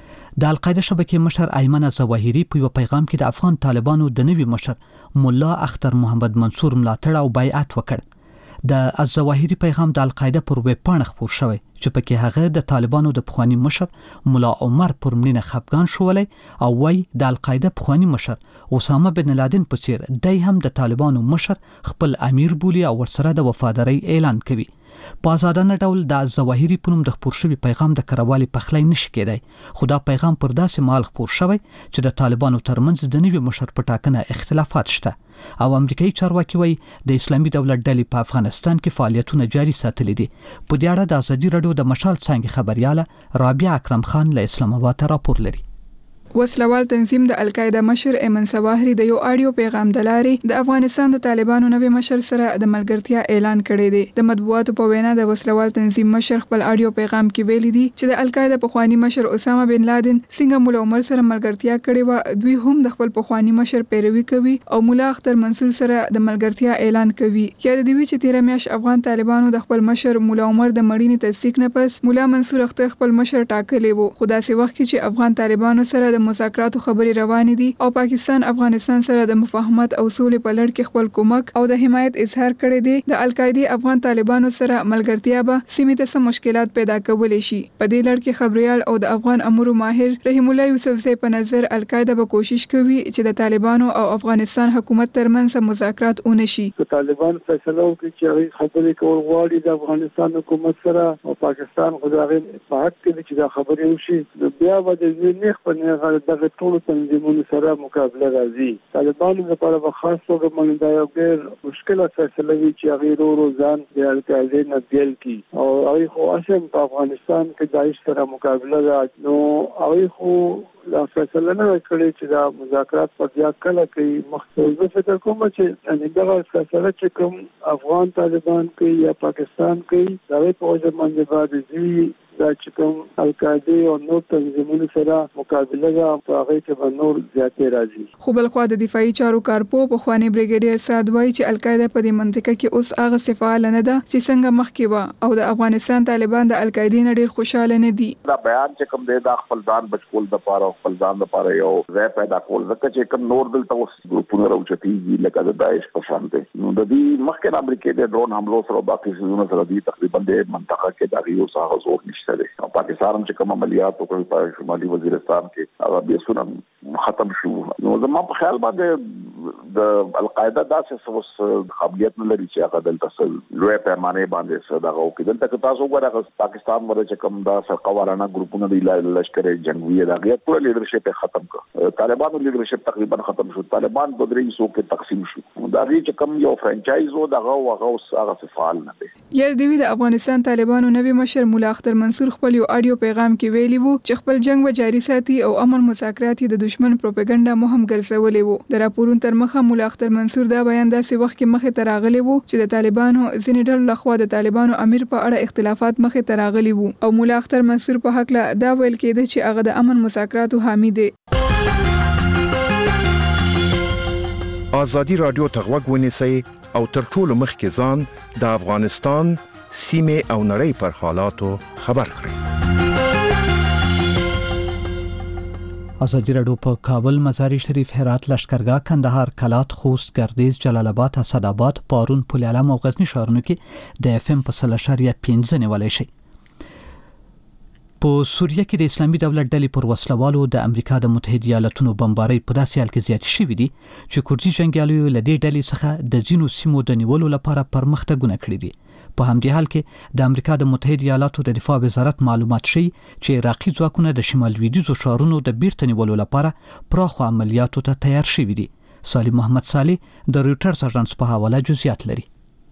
Speaker 1: د القاعده شبکې مشر ایمن الظواهری په پیغام کې د افغان طالبانو د نوي مشر مولا اختر محمد منصور ملاتړ او بیعت وکړ د الظواهری پیغام د القاعده پر ویب پاڼه خپور شوی چې پکې هغه د طالبانو د پخوانی مشر مولا عمر پر مړینه خفقان شولې او وای د القاعده پخوانی مشر اسامه بن لادن په څیر دای هم د طالبانو مشر خپل امیر بولی او ورسره د وفاداری اعلان کوي په آزادانه ډول د الظواهری په نوم د خپور شوی پیغام د کروالي پخلی نشي کېدای خو دا پیغام پر داسې مال خپور شوی چې د طالبانو ترمنځ د نوي مشر په ټاکنه اختلافات شته او امریکایي چارواکي وایي د اسلامي دولت ډلې په افغانستان کې فعالیتونه جاري ساتلي دي په دې اړه د ازادي رادیو د مشال څنګه خبرياله رابعه اکرم خان له اسلام آباد راپور لري
Speaker 17: وسلوال تنظیم د القاعده مشر ایمن الظواهری د یو اډیو پیغام د لارې د افغانستان د طالبانو نوي مشر سره د ملګرتیا اعلان کړی دی د مطبوعاتو په وینا د وسلوال تنظیم مشر خپل اډیو پیغام کې ویلي دي چې د القاعده پخوانی مشر اسامه بن لادن څنګه مولا عمر سره ملګرتیا کړې و دوی هم د خپل پخوانی مشر پیروي کوي او مولا اختر منصور سره د ملګرتیا اعلان کوي یا د دې چې تیر میاش افغان طالبانو د خپل مشر مولا عمر د مړینې تصدیق نه پس مولا منصور اختر خپل مشر ټاکلی وو خو داسې وخت کې چې افغان طالبانو سره د مذاکراتو خبرې روانې دي او پاکستان افغانستان سره د مفاهمت او سولې په لړ کې خپل کومک او د حمایت اظهار کړی دی د القاعده افغان طالبانو سره ملګرتیا به سیمې ته سم مشکلات پیدا کولای شي په دې لړ کې خبريال او د افغان امور ماهر رحیم الله یوسفزی په نظر القاعده به کوشش کوي چې د طالبانو او افغانستان حکومت ترمنځ مذاکرات ونشي
Speaker 18: طالبان فیصله وکړي چې خبرې کول غواړي د افغانستان حکومت سره او پاکستان غواړي په حق کې چې دا خبرې وشي بیا به د نیخ په هغه دغه ټول تنظیمونو سره مقابله راځي. طالبانو لپاره په خاص توګه باندې دا یو ډېر مشکله فیصله وی چې هغه ورو ورو ځان د القاعده نه بیل کی او هغه خو اصلا په افغانستان کې داعش سره مقابله راځي. نو هغه خو لا فیصله نه کړې چې دا مذاکرات په بیا کله کې مخصوص فکر کوم چې ان دا فیصله چې کوم افغان طالبان کوي یا پاکستان کوي دا په وجه باندې باندې دا چې کوم القاعده او نور تنظیمونو سره مقابله را په هغه کې به نور زیاتې راځي.
Speaker 17: خو بل خو د دفاعي چارو کارپو په خواني بریګیډیر سعد وایي چې القاعده په دې منطقه کې اوس هغه صفاله نه ده چې څنګه مخکې و او د افغانستان طالبان د القاعده نه ډیر خوشاله نه دي.
Speaker 19: دا بیان چې کوم دی دا خپل ځان بچول د پاره خپل ځان د پاره یو ځای پیدا کول ځکه چې کوم نور دلته اوس ګروپونه راوچتي لکه د داعش په شان دي. نو د دې مخکې امریکا د ډرون حملو سره باقي څه سره دي تقریبا د منطقه کې دا یو څه زور نشته دی. پاکستان چې کوم عملیات وکړل په شمالي وزیرستان کې هغه به سونه ختم شو. نو زما په خیال باندې د القاعده داسې اوس قابلیت نه لري چې هغه دلته لوی پیمانه باندې صداغه وکړي. دلته تاسو وګورئ پاکستان باندې چې کوم دا سرقوارانه ګروپونه دی لشکر جنگي دغه ټول لیدرشپ ختم کړ. طالبانو لیدرشپ تقریبا ختم شو. طالبان په درې حصو کې تقسیم شو. دا چې کوم یو فرانچایز و دغه هغه اوس هغه فعال نه دی.
Speaker 17: یا د افغانستان طالبانو نوی مشر مولا اختر منصور خپل یو اډیو پیغام کې ویلی وو چې خپل جنگ به جاري ساتي او امن مذاکرات د دشمن پروپاګاندا مهم ګرځولې وو. د راپورونو تر مخه مولا اختر منصور دا بیان داسې وخت کې مخه تراغلی وو چې د طالبانو ځینې ډلو لخوا د طالبانو امیر په اړه اختلافات مخه تراغلی وو او مولا اختر منصور په حق لا دا ویل کېده چې هغه د امن مذاکراتو حامی دی.
Speaker 12: ازادي رادیو ته غوږ ونیسئ او تر ټولو مخکې ځان د افغانستان سیمه او نړۍ پر حالاتو خبر کړئ.
Speaker 1: ازادي رادیو په کابل، مزار شریف، هرات، لشکرګاه، کندهار، کلات، خوست، ګردیز، جلال آباد، اسداباد، پارون، پل علم او غزنی ښارونو کې د اف ام په سل اشاریه پنځه نیولای شي. په سوریه کې د اسلامي دولت ډلې پر وسلوالو د امریکا د متحده ایالاتونو بمبارۍ په داسې حال کې زیات شوې دي چې کوردي جنگیالیو له دې ډلې څخه د ځینو سیمو د نیولو لپاره پرمختګونه کړي دي. په همدې حال کې د امریکا د متحده ایالاتو د دفاع وزارت معلومات شي چې عراقي ځواکونه د شمال لویدیځو ښارونو د بیرته نیولو لپاره پراخو عملیاتو ته تیار شوي دي. سالم محمد صالح د رويټرز اژانس په حواله جزئیات لري.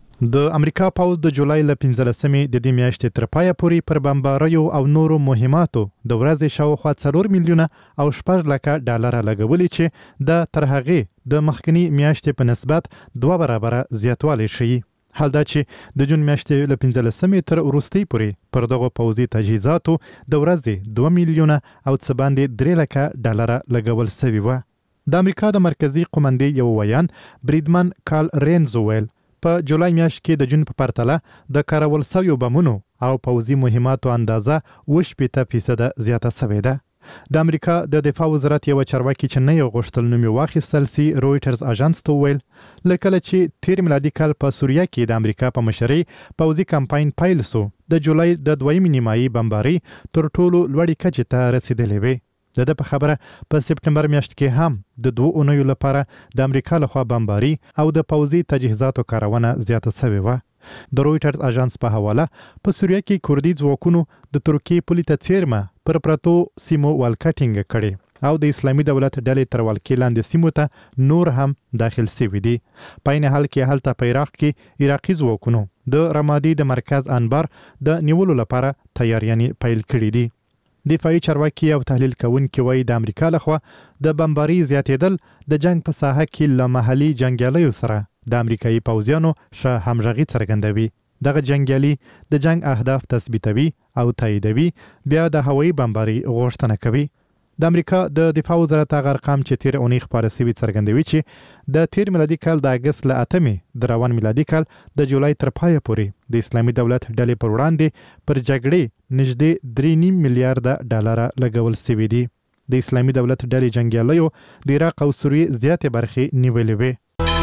Speaker 20: د امریکا پوز د جولای ل پنځلسمې د دې میاشتې تر پایه پورې پر بمباریو او نورو مهماتو د ورځې شاوخوا څلور میلیونه او شپږ لکه ډالر لګولې چې د تر هغې د مخکنی میاشتې په نسبت دوه برابره زیاتوالی شي. حال دا چې د جون میاشتې ل پنځلسمې تر وروستۍ پورې پر دغه پوزي تجهیزاتو د ورځې دوه میلیونه او څه باندې درې لکه ډالر لګول شوي و. د امریکا د مرکزی قومندې یو ویان بریدمن کارل رینز ویل په جولای میاشت کې د جون په پرتله د کارول شویو بمونو او پوزي مهماتو اندازه اوه شپېته فیصد زیاته شوې ده. د امریکا د دفاع وزارت یو چارواکي چې نه یو غوښتل نوم واخیستل سي رويټرز اژانس ته ویل لکه چې تیر میلادي کال په سوریه کې د امریکا په مشرۍ پوزي کمپاین پیل سو د جولای د دویمې نیمایي بمباري تر ټولو لوړې کچې ته رسیدلې وې. د د په خبره په سپټمبر میاشت کې هم د دوه اونیو لپاره د امریکا لخوا بمباري او د پوزي تجهیزاتو کارونه زیاته شوې و. د رويټرز اژانس په حواله په سوریه کې کوردي ځواکونو د ترکیې پولې ته څیرمه پر پرتو سیمو والکټینګ کړي او د اسلامي دولت ډلې تر ولکې لاندې سیمو ته نور هم داخل شوي دي. په عین حال کې هلته په عراق کې عراقي ځواکونو د رمادي د مرکز انبار د نیولو لپاره تیاریانې پیل کړي دي. دفاعي چارواکي او تحلیل کوونکي وایي د امریکا لخوا د بمباري زیاتېدل د جنگ په ساحه کې له محلي جنگیالیو سره د امریکایي پوځیانو ښه همغږي څرګندوي. دغه جنگیالي د جنگ اهداف تثبیتوي او تاییدوي، بیا د هوایي بمباري غوښتنه کوي. د امریکا د دفاع وزارت هغه ارقام چې تیر اونۍ خپاره شوي څرګندوي چې د تیر میلادي کال د اګست له اتمې د روان میلادي کال د جولای تر پایه پورې د اسلامي دولت ډلې پر وړاندې پر جګړې نږدې درې نیم میلیارډ ډالر لګول شوي دي. د اسلامي دولت ډلې جنګیالیو د عراق او سوریې زیاتې برخې نیولې وې.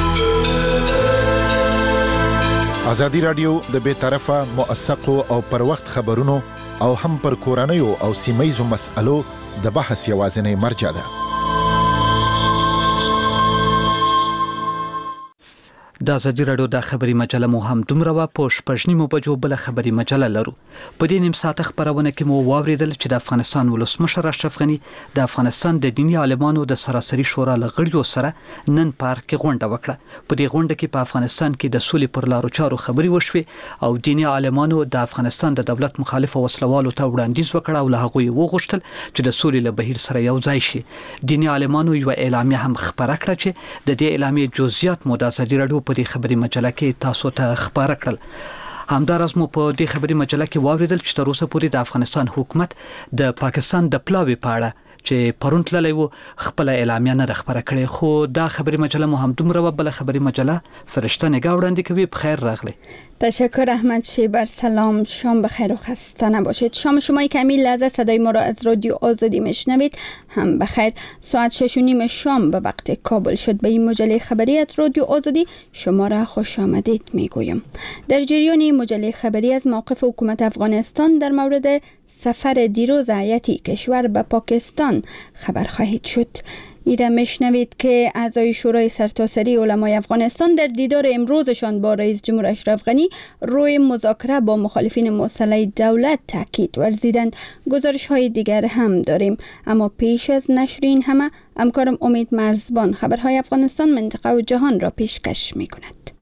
Speaker 12: ازادي رادیو د بې طرفه موثقو او پر وخت خبرونو او هم پر کورنیو او سیمایزو مسألو د بحث یوازینی مرجع ده.
Speaker 1: د ازادي رادیو د خبري مجله مو هم دومره وا پوش پښنیمو بجو بل خبري مجله لرو. په دې نیم ساعت خبرونه کې مو واوریدل چې د افغانستان ولسمشر اشرف غنی د افغانستان د دینی عالمانو د سراسري شورا لغړیو سره نن پارک کې غونډه وکړه. په دې غونډه کې په افغانستان کې د سولې پر لارو چارو خبري وشوې او دینی عالمانو د افغانستان د دولت مخالف وسلوالو ته وړاندیز وکړ او له هغه یې وغوښتل چې د سولې له بهیر سره یو ځای شي. دینی عالمانو یو اعلامیه هم خبره کړه چې د دې اعلامیې جزئیات مو د ازادي رادیو په دې خبري مجله کې تاسو ته خبره کړل. همدارس مو په دې خبري مجله کې واوریدل چې تر اوسه پورې د افغانستان حکومت د پاکستان د پلاوي پاړه چې پرون تللی و خپل اعلامیه نه خبره کړې، خو دا خبري مجله مو هم دومره بل خبري مجله فرشته نگاه وړاندې کوي. بخیر راغلی.
Speaker 21: تشکر احمد شیبر. سلام، شام بخیر و خسته نباشید. شام شما کمی لحظه صدای ما را از رادیو آزادی میشنوید هم بخیر. ساعت شش و نیم شام به وقت کابل شد. به این مجله خبری از رادیو آزادی شما را خوش آمدید میگویم. در جریان مجله خبری از موقف حکومت افغانستان در مورد سفر دیروز هیئتی کشور به پاکستان خبر خواهید شد. ایره میشنوید که اعضای شورای سرتاسری علمای افغانستان در دیدار امروزشان با رئیس جمهور اشرف غنی روی مذاکره با مخالفین مسلح دولت تاکید ورزیدند. گزارش های دیگر هم داریم، اما پیش از نشر این همه همکارم امید مرزبان خبرهای افغانستان، منطقه و جهان را پیشکش می کند.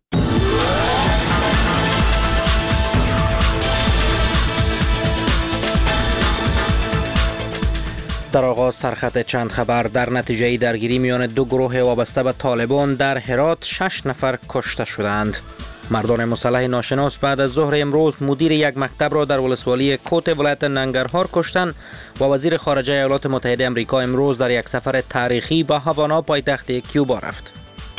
Speaker 22: در آغاز سرخط چند خبر. در نتیجه درگیری میان دو گروه وابسته به طالبان در هرات شش نفر کشته شدند. مردان مسلح ناشناس بعد از ظهر امروز مدیر یک مکتب را در ولسوالی کوت ولایت ننگرهار کشتند و وزیر خارجه ایالات متحده آمریکا امروز در یک سفر تاریخی به هاوانا پایتخت کیوبا رفت.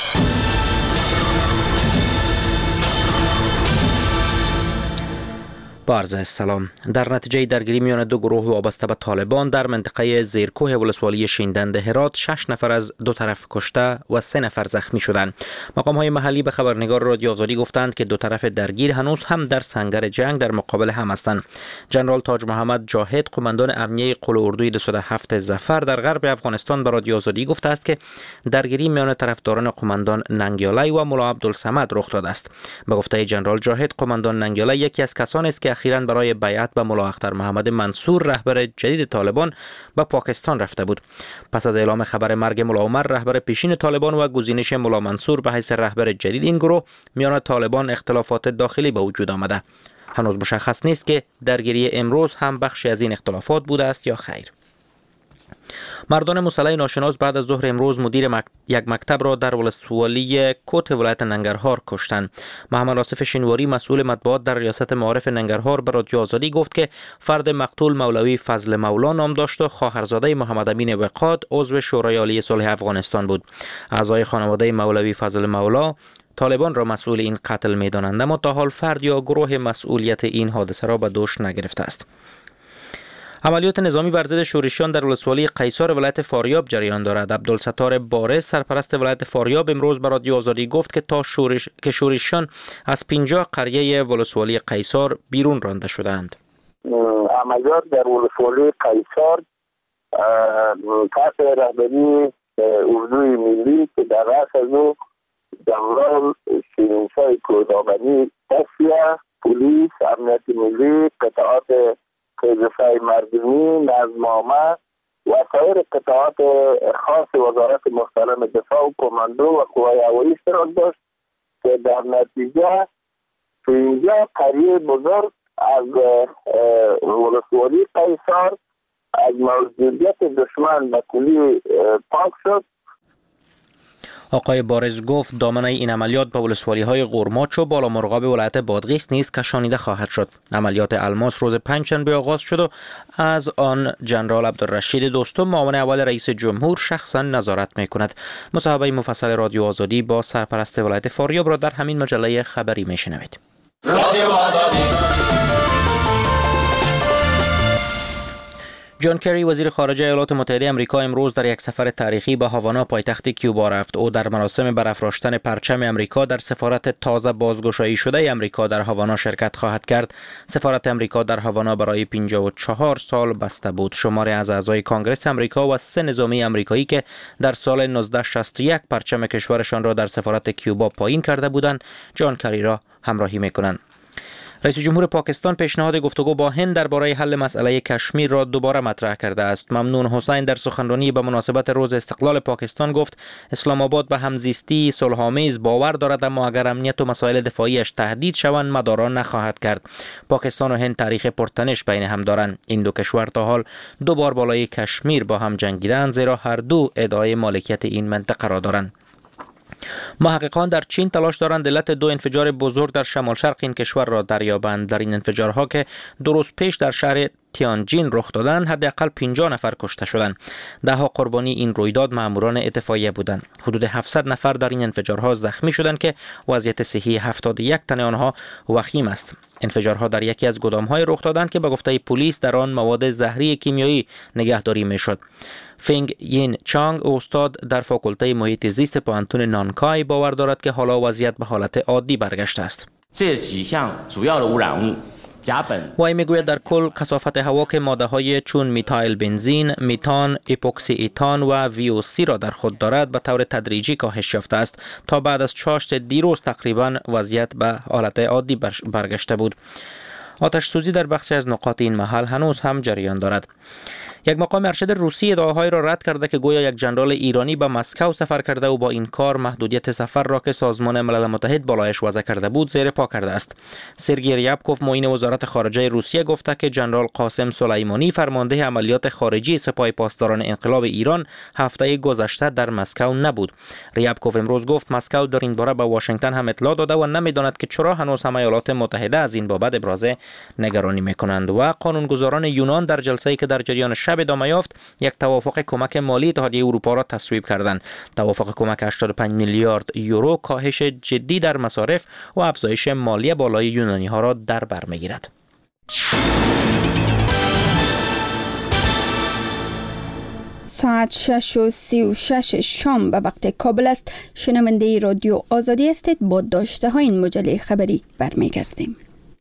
Speaker 22: با عرض سلام. در نتیجه درگیری میان دو گروه وابسته به طالبان در منطقه زیرکوه ولسوالی شیندند هرات شش نفر از دو طرف کشته و سه نفر زخمی شدند. مقام های محلی به خبرنگار رادیو آزادی گفتند که دو طرف درگیر هنوز هم در سنگر جنگ در مقابل هم هستند. جنرال تاج محمد جاهد، قماندان امنیه قلعه‌اردوی دویست و هفت ظفر در غرب افغانستان به رادیو آزادی گفته است که درگیری میان طرفداران قماندان ننگیالی و ملا عبدالصمد رخ داده است. به گفته جنرال جاهد، قماندان ننگیالی یکی از کسانی است که اخیراً برای بیعت به ملا اختر محمد منصور رهبر جدید طالبان به پاکستان رفته بود. پس از اعلام خبر مرگ ملا عمر رهبر پیشین طالبان و گزینش ملا منصور به حیث رهبر جدید این گروه، میان طالبان اختلافات داخلی به وجود آمده. هنوز مشخص نیست که درگیری امروز هم بخشی از این اختلافات بوده است یا خیر. مردان مسلح ناشناس بعد از ظهر امروز مدیر مک... یک مکتب را در ولسوالی کوت ولایت ننگرهار کشتند. محمد آصف شینواری، مسئول مطبوعات در ریاست معارف ننگرهار، به رادیو آزادی گفت که فرد مقتول مولوی فضل مولا نام داشت و خواهرزاده محمد امین وقاد عضو شورای عالی صلح افغانستان بود. اعضای خانواده مولوی فضل مولا طالبان را مسئول این قتل می‌دانند، اما تا حال فرد یا گروه مسئولیت این حادثه را به دوش نگرفته است. عملیات نظامی بر ضد شورشیان در ولسوالی قیصار ولایت فاریاب جریان دارد. عبدالستار بارز، سرپرست ولایت فاریاب، امروز به رادیو آزادی گفت که تا شورش که شورشیان از پنجاه قریه ولسوالی قیصار بیرون رانده شدند.
Speaker 3: عملیات در ولسوالی قیصار تحت رهبری اردوی ملی که در رأس از او جنرال شیرینشاه کودابنی، دستیه، پلیس، امنیت ملی، قطعات قضای مردمی، نظم عامه و سایر قطعات خاص وزارت محترم دفاع و کماندو و قوای هوایی اشتراک داشت که در نتیجه پنجاه قریه بزرگ از ولسوالی قیصار از موجودیت دشمن به کلی پاک شد.
Speaker 22: آقای بارز گفت دامنه این عملیات به ولسوالی های قرماچ و بالا مرغاب ولایت بادغیس نیز کشانیده خواهد شد. عملیات الماس روز پنجشنبه آغاز شد و از آن جنرال عبدالرشید دوستم، معاون اول رئیس جمهور، شخصا نظارت میکند. مصاحبه مفصل رادیو آزادی با سرپرست ولایت فاریاب را در همین مجله خبری میشنوید. رادیو آزادی. جان کری وزیر خارجه ایالات متحده آمریکا امروز در یک سفر تاریخی به هاوانا پایتخت کیوبا رفت. او در مراسم برافراشتن پرچم آمریکا در سفارت تازه بازگشایی شده آمریکا در هاوانا شرکت خواهد کرد. سفارت آمریکا در هاوانا برای پنجاه و چهار سال بسته بود. شماری از اعضای کانگرس آمریکا و سه نظامی آمریکایی که در سال نوزده شصت و یک پرچم کشورشان را در سفارت کیوبا پایین کرده بودند، جان کری را همراهی می‌کنند. رئیس جمهور پاکستان پیشنهاد گفتگو با هند درباره حل مسئله کشمیر را دوباره مطرح کرده است. ممنون حسین در سخنرانی به مناسبت روز استقلال پاکستان گفت اسلام آباد به همزیستی صلح‌آمیز باور دارد، اما اگر امنیت و مسائل دفاعیش تهدید شوند مدارا نخواهد کرد. پاکستان و هند تاریخ پرتنش بین هم دارند. این دو کشور تا حال دو بار بالای کشمیر با هم جنگیدند، زیرا هر دو ادعای مالکیت این منطقه را دارند. محققان در چین تلاش دارند علت دو انفجار بزرگ در شمال شرق این کشور را دریابند. در این انفجارها که دو روز پیش در شهر تیانجین رخ دادند، حداقل پنجاه نفر کشته شدند. ده ها قربانی این رویداد ماموران اطفائیه بودند. حدود هفتصد نفر در این انفجارها زخمی شدند که وضعیت صحی هفتاد و یک تن آنها وخیم است. انفجارها در یکی از گدام‌های رخ دادند که به گفته پلیس در آن مواد زهری کیمیایی نگهداری می‌شد. فنگ یین چانگ استاد در فاکولته محیط زیست پوهنتون نانکای باور دارد که حالا وضعیت به حالت عادی برگشته است. وای میگوید در کل کثافت هوا که ماده های چون میتایل بنزین، میتان، اپوکسی ایتان و وی او سی را در خود دارد به طور تدریجی کاهش یافته است. تا بعد از چاشت دیروز تقریبا وضعیت به حالت عادی برگشته بود. آتش سوزی در بخشی از نقاط این محل هنوز هم جریان دارد. یک مقام ارشد روسی ادعاهای را رد کرده که گویا یک ژنرال ایرانی به مسکو سفر کرده و با این کار محدودیت سفر را که سازمان ملل متحد بالایش وضع کرده بود زیر پا کرده است. سرگئی ریابکوف معین وزارت خارجه روسیه گفته که ژنرال قاسم سلیمانی فرمانده عملیات خارجی سپاه پاسداران انقلاب ایران هفته گذشته در مسکو نبود. ریابکوف امروز گفت مسکو در این باره به واشنگتن هم اطلاع داده و نمیداند که چرا هنوز هم ایالات متحده از این بابت ابراز نگرانی میکنند. و قانونگذاران یونان در جلسه‌ای که در جریان شب ادامه یافت یک توافق کمک مالی اتحادیه اروپا را تصویب کردند. توافق کمک هشتاد و پنج میلیارد یورو کاهش جدی در مصارف و افزایش مالی بالای یونانی ها را در بر میگیرد.
Speaker 21: ساعت شش و سی و شش شام به وقت کابل است. شنونده رادیو آزادی هستید. با داشته های این مجله خبری برمیگردیم.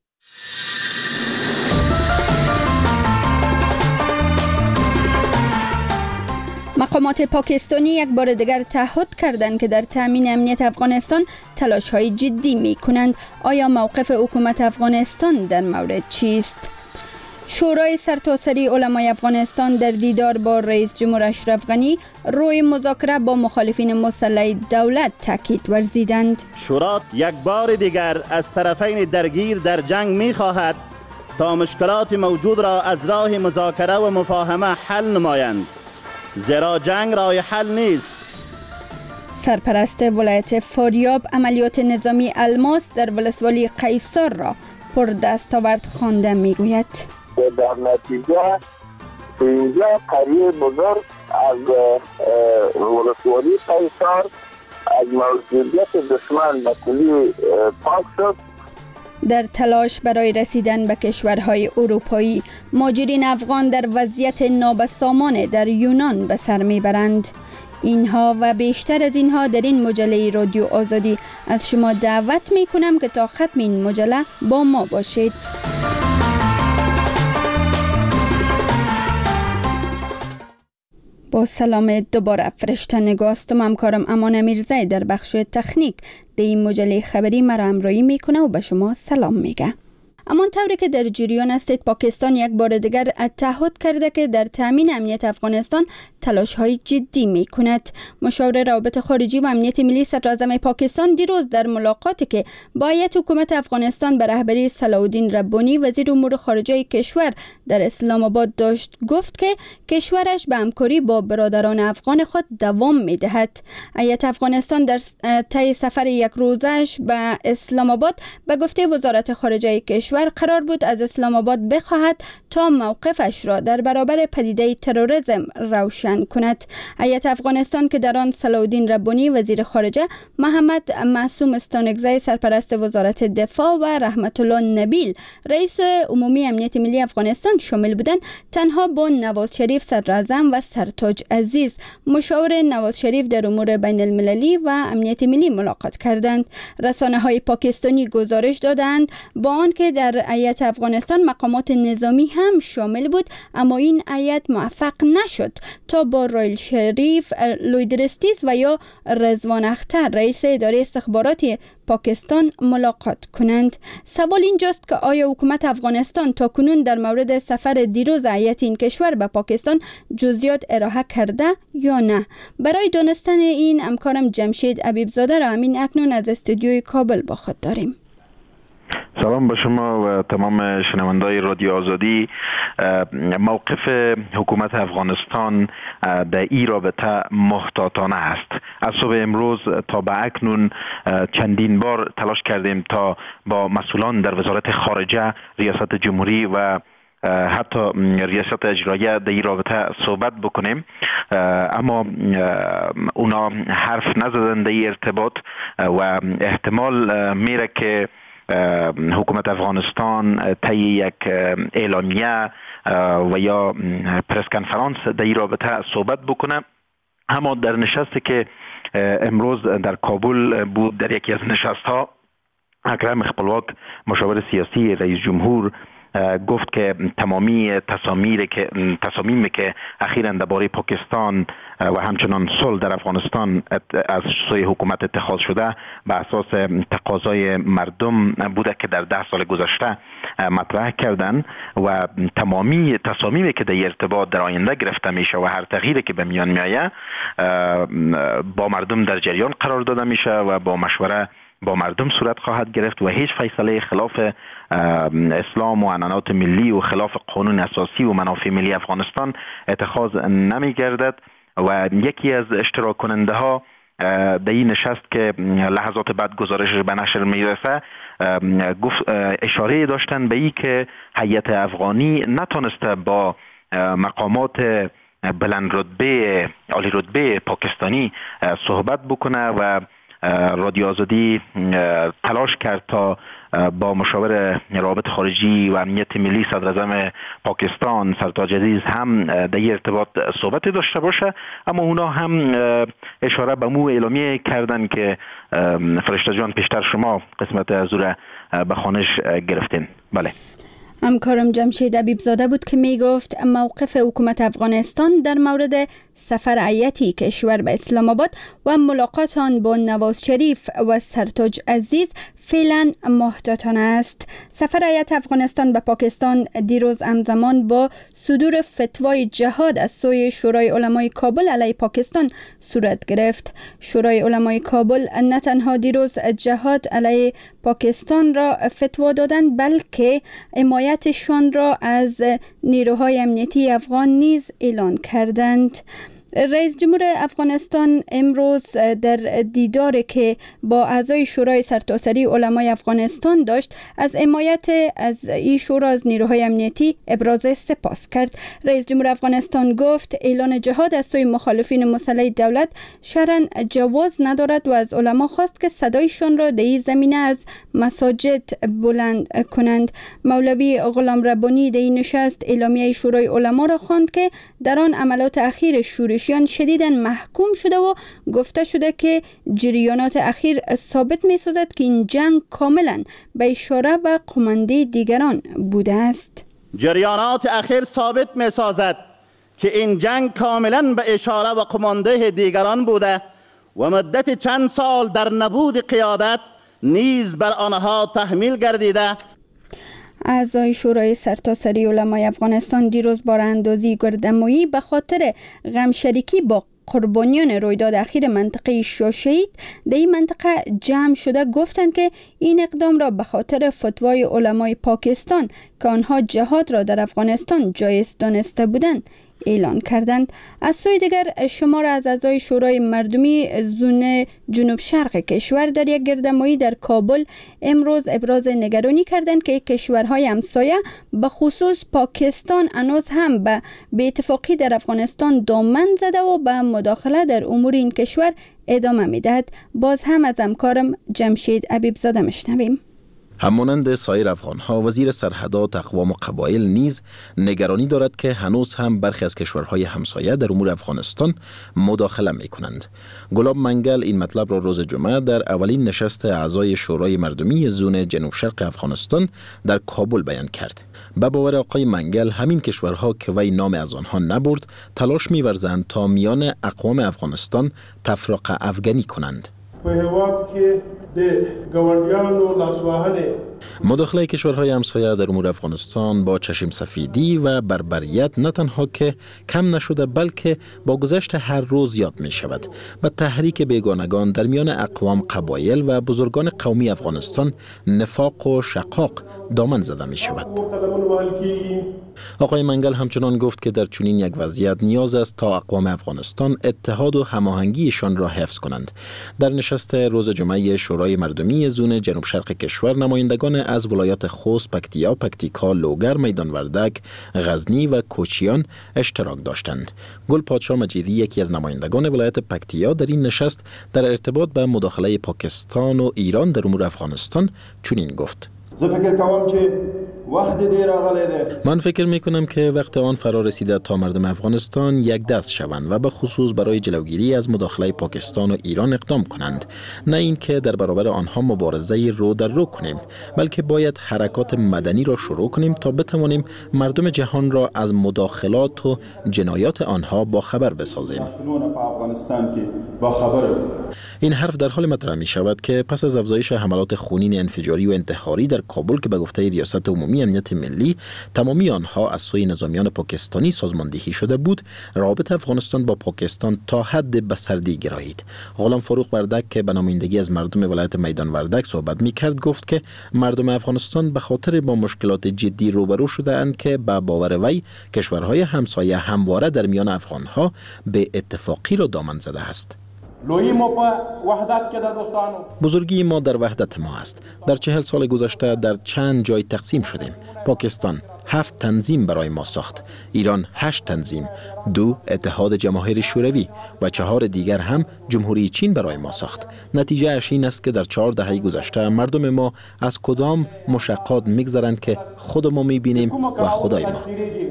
Speaker 21: مقامات پاکستانی یک بار دیگر تعهد کردند که در تامین امنیت افغانستان تلاش‌های جدی می‌کنند. آیا موقف حکومت افغانستان در مورد چیست؟ شورای سرتاسری علمای افغانستان در دیدار با رئیس جمهور اشرف غنی روی مذاکره با مخالفین مسلح دولت تاکید ورزیدند.
Speaker 7: شورا یک بار دیگر از طرفین درگیر در جنگ می‌خواهد تا مشکلات موجود را از راه مذاکره و مفاهمه حل نمایند، زیرا جنگ راه حل نیست.
Speaker 21: سرپرست ولایت فاریاب عملیات نظامی الماس در ولسوالی قیصر را پر دستاورد خوانده میگوید.
Speaker 3: در نتیجه اینجا قریه بزرگ از ولسوالی قیصر از موجودیت دشمن به کلی پاک شد.
Speaker 21: در تلاش برای رسیدن به کشورهای اروپایی، مهاجرین افغان در وضعیت نابسامان در یونان به سر میبرند. اینها و بیشتر از اینها در این مجله رادیو آزادی از شما دعوت میکنم که تا ختم این مجله با ما باشید. با سلام دوباره فرشته نگاستم. همکارم امان امیرزای در بخش تکنیک در این مجله خبری مرا همراهی میکنه و به شما سلام میگه. اما طوری که در جریان است، پاکستان یک بار دیگر تعهد کرده که در تامین امنیت افغانستان تلاش‌های جدی می‌کند. مشاور روابط خارجی و امنیت ملی صدراعظم پاکستان دیروز در ملاقاتی که با هیئت حکومت افغانستان به رهبری صلاح الدین ربانی وزیر امور خارجه کشور در اسلام آباد داشت، گفت که کشورش به همکاری با برادران افغان خود دوام می‌دهد. هیئت افغانستان در طی سفر یک روزه‌اش به اسلام آباد به گفته وزارت خارجه کشور کشور قرار بود از اسلام آباد بخواهد تا موقفش را در برابر پدیده تروریسم روشن کند. هیئت افغانستان که در آن صلاح الدین ربانی وزیر خارجه، محمد معصوم استانکزی سرپرست وزارت دفاع و رحمت الله نبیل رئیس عمومی امنیت ملی افغانستان شامل بودند، تنها با نواز شریف صدر اعظم و سرتاج عزیز مشاور نواز شریف در امور بین المللی و امنیت ملی ملاقات کردند. رسانه های پاکستانی گزارش دادند با آنکه در هیئت افغانستان مقامات نظامی هم شامل بود، اما این هیئت موفق نشد تا با رایل شریف لویدرستیز و یا رضوان اختر رئیس اداره استخباراتی پاکستان ملاقات کنند. سوال اینجاست که آیا حکومت افغانستان تا کنون در مورد سفر دیروز هیئت این کشور به پاکستان جزئیات ارائه کرده یا نه؟ برای دانستن این همکارم جمشید حبیبزاده را همین اکنون از استودیوی کابل با خود داریم.
Speaker 2: سلام به شما و تمام شنوندای رادیو آزادی. موقف حکومت افغانستان در این رابطه محتاطانه است. از صبح امروز تا به اکنون چندین بار تلاش کردیم تا با مسئولان در وزارت خارجه، ریاست جمهوری و حتی ریاست اجرایه در این رابطه صحبت بکنیم، اما اونا حرف نزدن در این ارتباط و احتمال میره که حکومت افغانستان طی یک اعلامیه و یا پرس کنفرانس در این رابطه صحبت بکنه. اما در نشستی که امروز در کابل بود، در یکی از نشست ها اکرم خپلواک مشاور سیاسی رئیس جمهور گفت که تمامی تصامیمی که تصامیمی که اخیراً درباره پاکستان و همچنان صلح در افغانستان از سوی حکومت اتخاذ شده به اساس تقاضای مردم بوده که در ده سال گذشته مطرح کردن و تمامی تصامیمی که در ارتباط در آینده گرفته میشه و هر تغییری که به میان میآید با مردم در جریان قرار داده میشه و با مشوره با مردم صورت خواهد گرفت و هیچ فیصله خلاف اسلام و عنعنات ملی و خلاف قانون اساسی و منافع ملی افغانستان اتخاذ نمی گردد. و یکی از اشتراک کننده ها در این نشست که لحظات بعد گزارش به نشر میرسه گفت اشاره داشتن به این که هیئت افغانی نتونسته با مقامات بلند رتبه عالی رتبه پاکستانی صحبت بکنه و رادیو آزادی تلاش کرد تا با مشاور روابط خارجی و امنیت ملی صدر اعظم پاکستان سرتاج عزیز هم در ارتباط صحبت داشته باشه، اما اونا هم اشاره به مو اعلامیه کردن که فرشته جان پیشتر شما قسمت از او به خوانش گرفتین. بله،
Speaker 21: همکارم جمشید حبیبزاده بود که می گفت موقف حکومت افغانستان در مورد سفر هیئتی کشور به اسلام آباد و ملاقات آن با نواز شریف و سرتاج عزیز فعلا محتاطانه است. سفر هیئت افغانستان به پاکستان دیروز همزمان با صدور فتوای جهاد از سوی شورای علمای کابل علیه پاکستان صورت گرفت. شورای علمای کابل نه تنها دیروز جهاد علیه پاکستان را فتوا دادند، بلکه حمایتشان را از نیروهای امنیتی افغان نیز اعلان کردند. رئیس جمهور افغانستان امروز در دیداری که با اعضای شورای سرتاسری علمای افغانستان داشت از حمایت از این شورا از نیروهای امنیتی ابراز سپاس کرد. رئیس جمهور افغانستان گفت اعلان جهاد از سوی مخالفین مسلح دولت شرعاً جواز ندارد و از علما خواست که صدایشان را در این زمینه از مساجد بلند کنند. مولوی غلام ربانی در این نشست اعلامیه شورای علما را خواند که در آن عملات اخیر شورشیان شدیداً محکوم شده و گفته شده که جریانات اخیر ثابت می سازد که این جنگ کاملا به اشاره و قمانده دیگران بوده است.
Speaker 7: جریانات اخیر ثابت می سازد که این جنگ کاملا به اشاره و قمانده دیگران بوده و مدت چند سال در نبود قیادت نیز بر آنها تحمیل گردیده.
Speaker 21: اعضای شورای سرتاسری علمای افغانستان دیروز باراندازی گردمایی به خاطر غم شریکی با قربانیان رویداد اخیر منطقه شاشهید در این منطقه جمع شده گفتند که این اقدام را به خاطر فتوای علمای پاکستان که آنها جهاد را در افغانستان جایز دانسته بودند اعلان کردند. از سوی دیگر شمار از اعضای شورای مردمی زون جنوب شرق کشور در یک گردهمایی در کابل امروز ابراز نگرانی کردند که کشورهای همسایه به خصوص پاکستان هنوز هم به بی‌اتفاقی در افغانستان دامن زده و به مداخله در امور این کشور ادامه می‌دهد. باز هم از همکارم جمشید حبیبزاده میشنویم.
Speaker 4: همانند سایر افغان‌ها، وزیر سرحدات اقوام و قبایل نیز نگرانی دارد که هنوز هم برخی از کشورهای همسایه در امور افغانستان مداخله می‌کنند. گلاب منگل این مطلب را روز جمعه در اولین نشست اعضای شورای مردمی زون جنوب شرق افغانستان در کابل بیان کرد. به باور آقای منگل، همین کشورها که وی نام از آنها نبرد، تلاش می‌ورزند تا میان اقوام افغانستان تفرقه افغانی کنند. مداخله کشورهای همسایه در امور افغانستان با چشم سفیدی و بربریت نه تنها که کم نشده بلکه با گذشت هر روز یاد می شود. به تحریک بیگانگان در میان اقوام، قبایل و بزرگان قومی افغانستان نفاق و شقاق دامن زده می شود. آقای منگل همچنان گفت که در چنین یک وضعیت نیاز است تا اقوام افغانستان اتحاد و هماهنگیشان را حفظ کنند. در نشست روز جمعه شورای مردمی زون جنوب شرق کشور، نمایندگان از ولایات خوست، پکتیا، پکتیکا، لوگر، میدان وردک، غزنی و کوچیان اشتراک داشتند. گل پادشاه مجیدی، یکی از نمایندگان ولایت پکتیا، در این نشست در ارتباط به مداخله پاکستان و ایران در امور افغانستان چنین گفت:
Speaker 10: زه فکر کوم چې وخت دې راغلی دی.
Speaker 4: من فکر می کنم که وقت آن فرا رسیده تا مردم افغانستان یک دست شوند و به خصوص برای جلوگیری از مداخله پاکستان و ایران اقدام کنند. نه اینکه در برابر آنها مبارزه رو در رو کنیم، بلکه باید حرکات مدنی را شروع کنیم تا بتوانیم مردم جهان را از مداخلات و جنایات آنها با خبر بسازیم. این حرف در حال مطرح می شود که پس از افزایش حملات خونین انفجاری و انتحاری در کابل که به گفته ریاست عمومی امنیت ملی تمامی آنها از سوی نظامیان پاکستانی سازماندهی شده بود، روابط افغانستان با پاکستان تا حد بسردی گرایید. غلام فاروق وردک که به نمایندگی از مردم ولایت میدان وردک صحبت می کرد گفت که مردم افغانستان به خاطر با مشکلات جدی روبرو شده اند که به باور وی کشورهای همسایه همواره در میان افغانها به اتفاقی را دامن زده است. بزرگی ما در وحدت ما است. در چهل سال گذشته در چند جای تقسیم شدیم. پاکستان هفت تنظیم برای ما ساخت، ایران هشت تنظیم، دو اتحاد جماهیر شوروی و چهار دیگر هم جمهوری چین برای ما ساخت. نتیجه اش این است که در چهار دهه گذشته مردم ما از کدام مشقات میگذرند که خود ما میبینیم و خدای ما.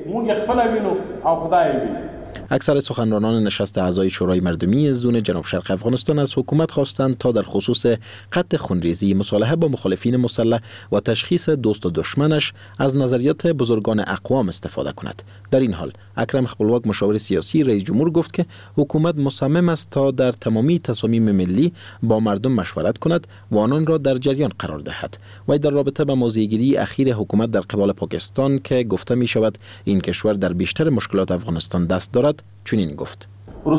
Speaker 4: اکثر سخنرانان نشست اعضای شورای مردمی زون جنوب شرق افغانستان از حکومت خواستند تا در خصوص قطع خونریزی، مصالحه با مخالفین مسلح و تشخیص دوست و دشمنش از نظریات بزرگان اقوام استفاده کند. در این حال اکرم خپلواک، مشاور سیاسی رئیس جمهور، گفت که حکومت مصمم است تا در تمامی تصامیم ملی با مردم مشورت کند و آنان را در جریان قرار دهد. و در رابطه با موضع‌گیری اخیر حکومت در قبال پاکستان که گفته می شود این کشور در بیشتر مشکلات افغانستان دست دارد چنین گفت: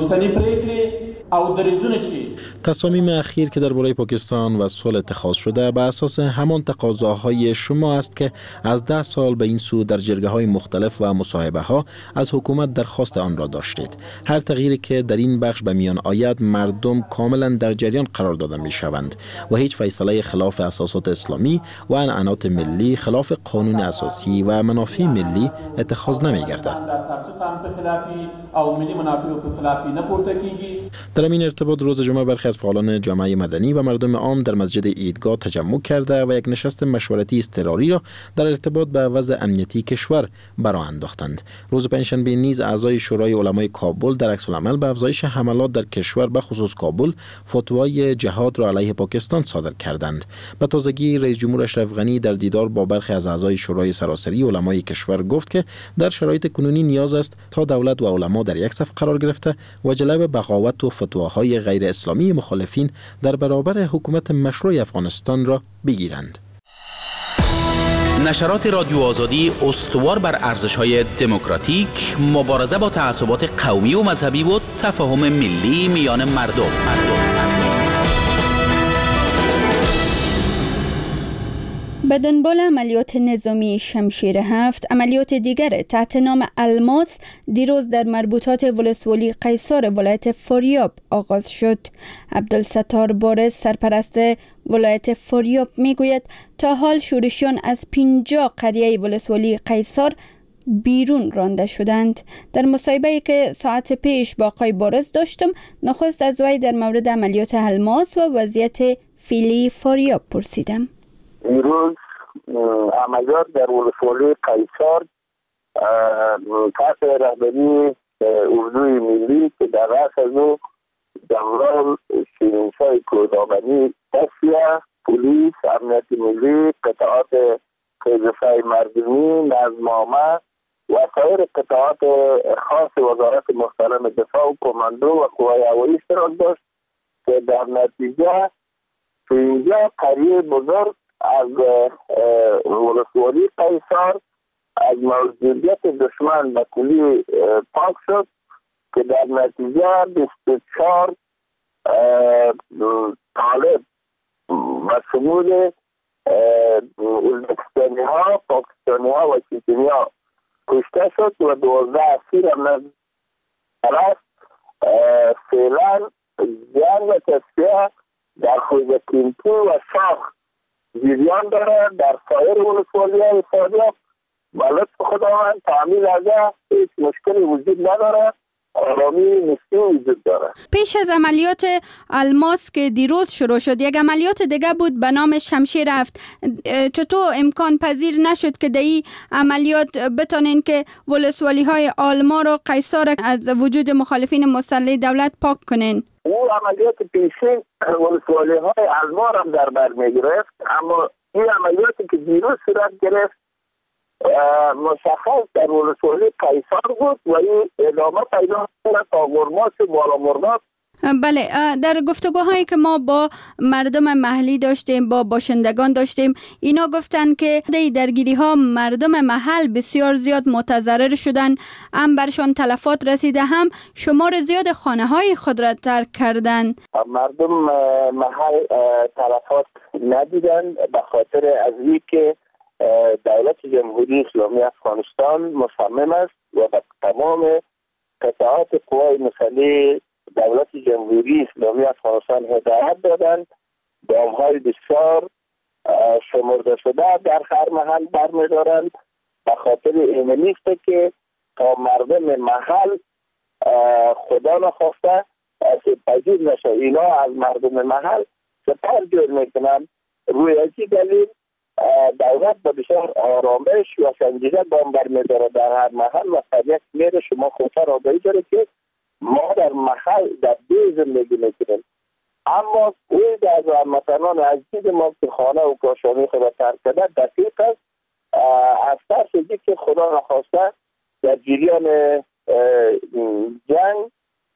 Speaker 4: تصامیم اخیر که درباره پاکستان و صلح اتخاذ شده به اساس همان تقاضاهای شما است که از ده سال به این سو در جرگه های مختلف و مصاحبه ها از حکومت درخواست آن را داشتید. هر تغییری که در این بخش به میان آید مردم کاملا در جریان قرار داده می شوند و هیچ فیصله خلاف اساسات اسلامی و عنعنات ملی، خلاف قانون اساسی و منافع ملی اتخاذ نمی گردد. در این ارتباط روز جمعه برخی از فعالان جامعه مدنی و مردم عام در مسجد عیدگاه تجمع کرده و یک نشست مشورتی اضطراری را در ارتباط به وضع امنیتی کشور برآ انداختند. روز پنجشنبه نیز اعضای شورای علمای کابل در عکس العمل به افزایش حملات در کشور به خصوص کابل فتوای جهاد را علیه پاکستان صادر کردند. به تازگی رئیس جمهور اشرف غنی در دیدار با برخی از اعضای شورای سراسری علمای کشور گفت که در شرایط کنونی نیاز است تا دولت و علما در یک صف قرار گرفته و جلب بغاوت و فتواهای غیر اسلامی مخالفین در برابر حکومت مشروع افغانستان را بگیرند.
Speaker 9: نشرات رادیو آزادی استوار بر ارزش‌های دموکراتیک، مبارزه با تعصبات قومی و مذهبی و تفاهم ملی میان مردم. مردم.
Speaker 21: به دنبال عملیات نظامی شمشیر هفت، عملیات دیگر تحت نام الماس دیروز در مربوطات ولسوالی قیصار ولایت فاریاب آغاز شد. عبدالستار بارز سرپرست ولایت فاریاب میگوید تا حال شورشیان از پنجاه قریه ولسوالی قیصار بیرون رانده شدند. در مصاحبه‌ای که ساعت پیش با آقای بارز داشتم، نخست از وی در مورد عملیات الماس و وضعیت فعلی فاریاب پرسیدم.
Speaker 3: دیروز عملیات در ولسوالی قیصار تحت رهبری اردوی ملی که در رأس از او جنرال شیرین‌شاه کودابنی، دستیه، پلیس، امنیت ملی، قطعات قیزفه مردمی، نظمنامه و سایر قطعات خاص وزارت محترم دفاع و کماندو و قوای هوایی اشتراک داشت که در نتیجه پنجاه قریه بزرگ از ولسوالی قیصار از موجودیت دشمن به کلی پاک شد که در نتیجه بیست و چهار طالب و شمول ازبکستانی ها، پاکستانی ها و چیچنی ها کشته شد و دوازده اسیر هم نزد است. فعلا جنگ و تصفیه در خوزقیمتی و شاخ جریان داره در سایر ولسوالی های فاریاب و لطف خداوند تعمیل ازه هیچ مشکلی وجود نداره، آرامی نسبی وجود داره.
Speaker 21: پیش از عملیات الماس که دیروز شروع شد، یک عملیات دیگه بود به نام شمشیر هفت. چطور امکان پذیر نشد که در این عملیات بتونین که ولسوالی های آلمار و قیصار از وجود مخالفین مسلح دولت پاک کنین؟
Speaker 3: او عملیات پیشین ولسوالی های آلمار هم در بر می گرفت، اما این عملیاتی که دیروز صورت گرفت مشخص در ولسوالی قیصار بود و این ادامه پیدا کرد تا مرماس بالا مرماس.
Speaker 21: بله، در گفتگوهایی که ما با مردم محلی داشتیم، با باشندگان داشتیم، اینا گفتن که در درگیری ها مردم محل بسیار زیاد متضرر شدن، هم برشان تلفات رسیده، هم شمار زیاد خانه های خود را ترک کردن.
Speaker 3: مردم محل تلفات ندیدن به خاطر از این که دولت جمهوری اسلامی افغانستان مصمم است و به تمام قطعات قوای مسلح دولت جمهوری اسلامی افغانستان هدایت دادند دامهای بسیار شمرده شده در هر محل برمی‌دارند به خاطر این نیست که تا مردم محل خدا نخواسته پذیر نشه اینا از مردم محل سپر جور میکنند. روی ازی دلیل دولت به بسیار آرامش و سنجیده گام برمی‌داره در هر محل و طبیعت میره. شما خودتر آگاهی داره که ما در محل در بی زندگی میکنیم، اما اوی در هموطنان عزیز ما که خانه و کاشانی خود ترک کرده دقیق است از ترس که خدا نخواسته در جریان جنگ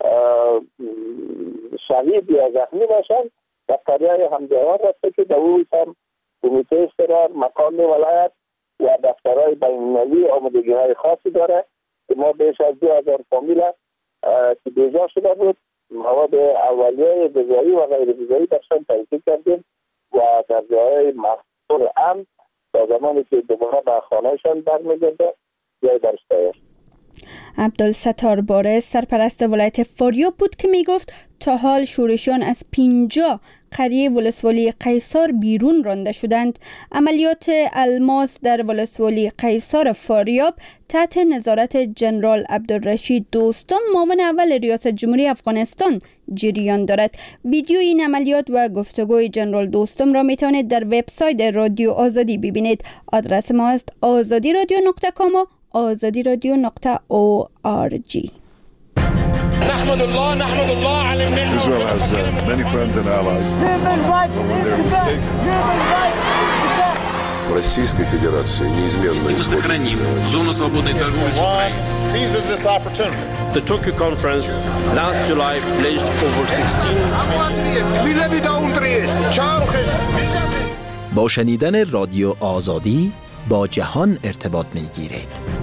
Speaker 3: شهید یا زخمی باشند و قریه همجوار رفته که در اوی هم کمیته استقرار، مقام ولایت و دفترهای بین‌المللی آمادگی های خاصی داره که ما بیش از دو هزار فامیل که بیجا شده بود مواد اولیه غذایی و غیر غذایی برشان تحصیل کردیم و در جاهای مخصوص امن تا زمانی که دوباره به خانهشان برمیگرده جای درسته است.
Speaker 21: عبدالستار بارز سرپرست ولایت فاریاب بود که می گفت تا حال شورشیان از پنجاه قریه ولسوالی قیصار بیرون رانده شدند. عملیات الماس در ولسوالی قیصار فاریاب تحت نظارت جنرال عبدالرشید دوستم معاون اول ریاست جمهوری افغانستان جریان دارد. ویدیو این عملیات و گفتگوی جنرال دوستم را میتونید در وبسایت رادیو آزادی ببینید. آدرس ما است آزادی رادیو نقطه کام و آزادی رادیو نقطه او آر جی.
Speaker 8: نحمد الله نحمد الله على النعمة. Israel has uh, many friends and allies. But when they're mistaken.
Speaker 11: Российской Федерации неизменно
Speaker 8: сохраним зону свободной торговли. Seizes this opportunity.
Speaker 23: The Tokyo conference last July pledged over sixteen.
Speaker 4: با شنیدن رادیو آزادی با جهان ارتباط می‌گیرید.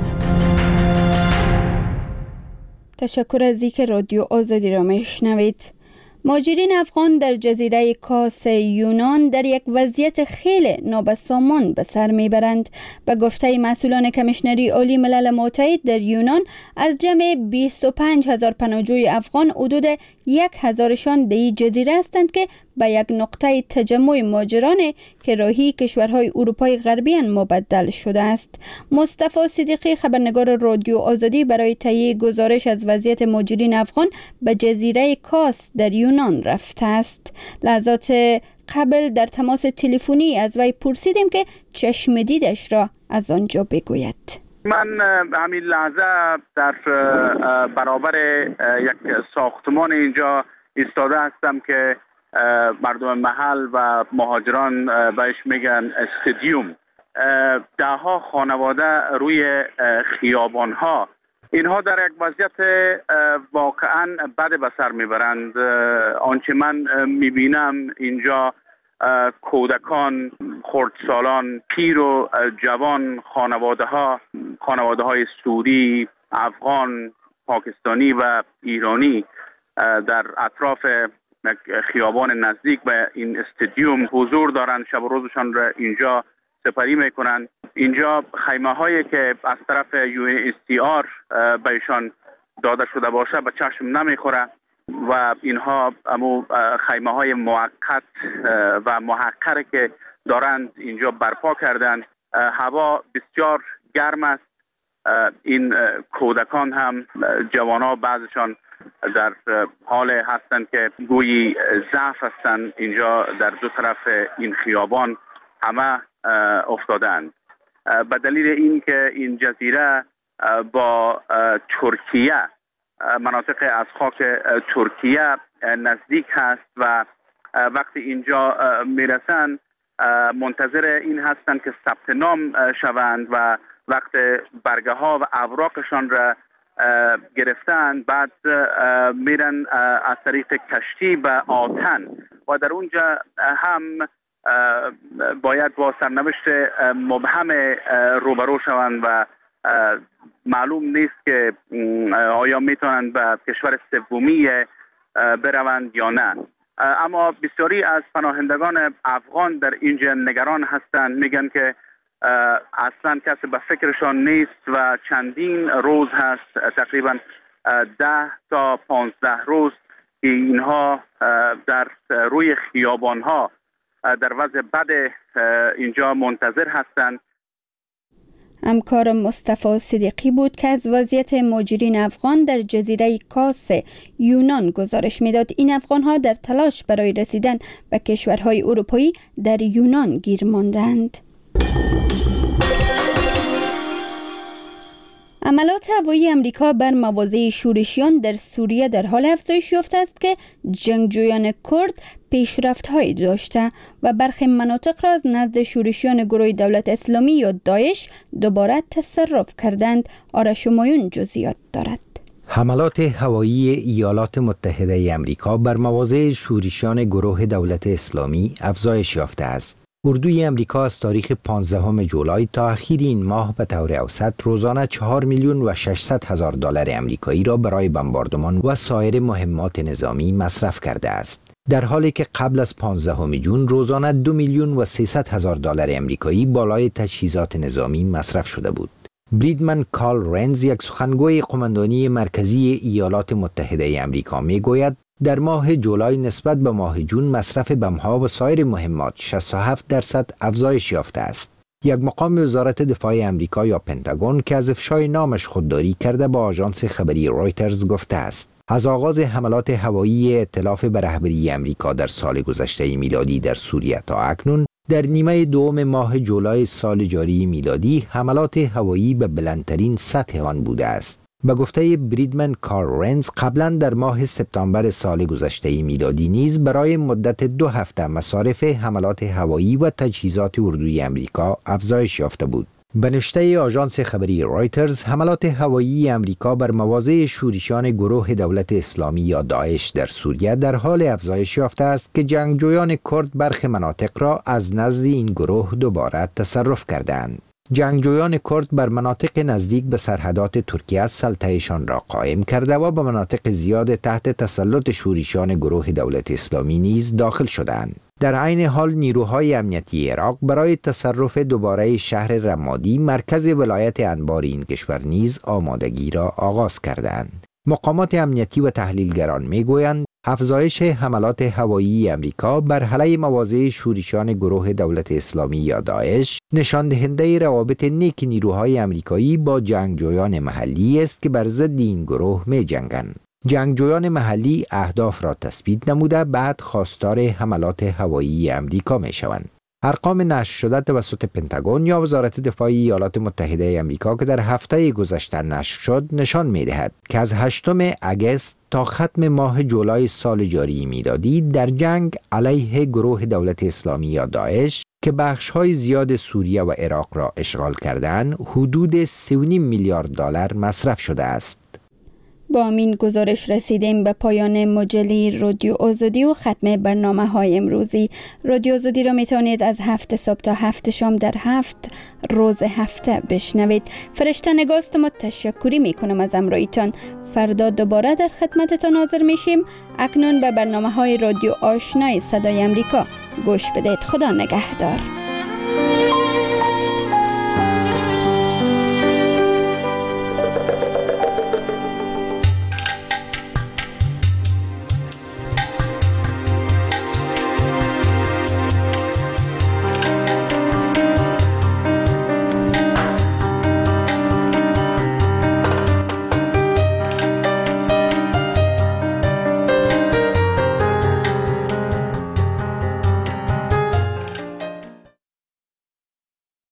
Speaker 21: تشکر از اینکه رادیو آزادی را میشنوید. مهاجرین افغان در جزیره کاس یونان در یک وضعیت خیلی نابسامان به سر میبرند. به گفته مسئولان کمیشنری عالی ملل متحد در یونان، از جمع بیست و پنج هزار پناهجوی افغان حدود یک هزارشان در این جزیره هستند که به یک نقطه تجمع مهاجران که راهی کشورهای اروپای غربی مبدل شده است. مصطفی صدیقی، خبرنگار رادیو آزادی، برای تهیه گزارش از وضعیت مهاجرین افغان به جزیره کاس در یونان رفته است. لحظات قبل در تماس تلفنی از وی پرسیدیم که چشم دیدش را از آنجا بگوید.
Speaker 5: من همین لحظه در برابر یک ساختمان اینجا ایستاده هستم که مردم محل و مهاجران بهش میگن استادیوم. ده ها خانواده روی خیابان ها، اینها در یک وضعیت واقعا بد به سر میبرند. آنچه من میبینم اینجا کودکان، خردسالان، پیر و جوان، خانواده ها خانواده های سوری، افغان، پاکستانی و ایرانی در اطراف خیابان نزدیک به این استادیوم حضور دارند. شب و روزشان را اینجا سپری میکنند. اینجا خیمه هایی که از طرف یو ان اچ سی آر بهشان داده شده باشه به چشم نمیخوره و اینها امو خیمه های موقت و محقره که دارند اینجا برپا کردند. هوا بسیار گرم است. این کودکان هم، جوانها بعضشان در حال هستند که گویی ضعف هستند. اینجا در دو طرف این خیابان همه افتادند به دلیل این که این جزیره با ترکیه، مناطق از خاک ترکیه نزدیک هست و وقتی اینجا میرسند منتظر این هستند که ثبت نام شوند و وقت برگه ها و اوراقشان را گرفتن بعد میرن از طریق کشتی به آتن و در اونجا هم باید با سرنوشت مبهم روبرو شوند و معلوم نیست که آیا میتونند به کشور سومی بروند یا نه. اما بسیاری از پناهندگان افغان در اینجا نگران هستند، میگن که اصلا کسی به فکرشان نیست و چندین روز هست، تقریبا ده تا پانزده روز که اینها در روی خیابان ها در وضع بد اینجا منتظر هستند.
Speaker 21: همکار مصطفی صدیقی بود که از وضعیت مهاجرین افغان در جزیره کاس یونان گزارش میداد. این افغان ها در تلاش برای رسیدن به کشورهای اروپایی در یونان گیر ماندند. عملات هوایی امریکا بر مواضع شورشیان در سوریه در حال افزایش یافته است که جنگجویان کرد پیشرفت‌هایی داشته و برخی مناطق را از نزد شورشیان گروه دولت اسلامی یا داعش دوباره تصرف کردند. آرش همایون جزئیات دارد.
Speaker 6: حملات هوایی ایالات متحده امریکا بر مواضع شورشیان گروه دولت اسلامی افزایش یافته است. اردوی امریکا از تاریخ پانزدهم جولای تا اخیر این ماه به طور اوسط روزانه چهار میلیون و ششصد هزار دلار امریکایی را برای بمباردمان و سایر مهمات نظامی مصرف کرده است، در حالی که قبل از پانزدهم ژوئن روزانه دو میلیون و سیصد هزار دلار امریکایی بالای تجهیزات نظامی مصرف شده بود. بریدمن کارل رنز، یک سخنگوی قماندانی مرکزی ایالات متحده امریکا، میگوید در ماه جولای نسبت به ماه جون مصرف بم‌ها و سایر مهمات شصت و هفت درصد افزایش یافته است. یک مقام وزارت دفاع امریکا یا پنتاگون که از افشای نامش خودداری کرده با آژانس خبری رویترز گفته است از آغاز حملات هوایی ائتلاف به رهبری امریکا در سال گذشته میلادی در سوریه تا اکنون، در نیمه دوم ماه جولای سال جاری میلادی حملات هوایی به بلندترین سطح آن بوده است. به گفته بریدمن کارل رنز، قبلا در ماه سپتامبر سال گذشته میلادی نیز برای مدت دو هفته مصارف حملات هوایی و تجهیزات اردوی امریکا افزایش یافته بود. به نوشته آژانس خبری رویترز، حملات هوایی امریکا بر مواضع شورشیان گروه دولت اسلامی یا داعش در سوریه در حال افزایش یافته است که جنگجویان کرد برخی مناطق را از نزد این گروه دوباره تصرف کردند. جنگجویان کرد بر مناطق نزدیک به سرحدات ترکیه سلطه‌شان را قائم کرده و به مناطق زیاد تحت تسلط شورشیان گروه دولت اسلامی نیز داخل شدند. در عین حال نیروهای امنیتی عراق برای تصرف دوباره شهر رمادی مرکز ولایت انبار این کشور نیز آمادگی را آغاز کردند. مقامات امنیتی و تحلیلگران میگویند افزایش حملات هوایی امریکا بر علیه مواضع شورشیان گروه دولت اسلامی یا داعش نشان دهنده روابط نیک نیروهای امریکایی با جنگجویان محلی است که بر ضد این گروه می جنگند. جنگجویان محلی اهداف را تثبیت نموده بعد خواستار حملات هوایی امریکا می شوند. ارقام نشر شده توسط پنتاگون یا وزارت دفاع ایالات متحده امریکا که در هفته گذشته نشر شد نشان می دهد که از هشتم اگست تا ختم ماه جولای سال جاری میلادی در جنگ علیه گروه دولت اسلامی یا داعش که بخش‌های زیاد سوریه و عراق را اشغال کردند حدود سه و نیم میلیارد دلار مصرف شده است.
Speaker 21: با همین گزارش رسیدیم به پایان مجله رادیو آزادی و ختم برنامه های امروزی. رادیو آزادی را میتونید از هفت صبح تا هفت شام در هفت روز هفته بشنوید. فرشته نگاست ما تشکری میکنم از امرایتان. فردا دوباره در خدمتتان حاضر میشیم. اکنون به برنامه های رادیو آشنای صدای امریکا گوش بدید. خدا نگهدار.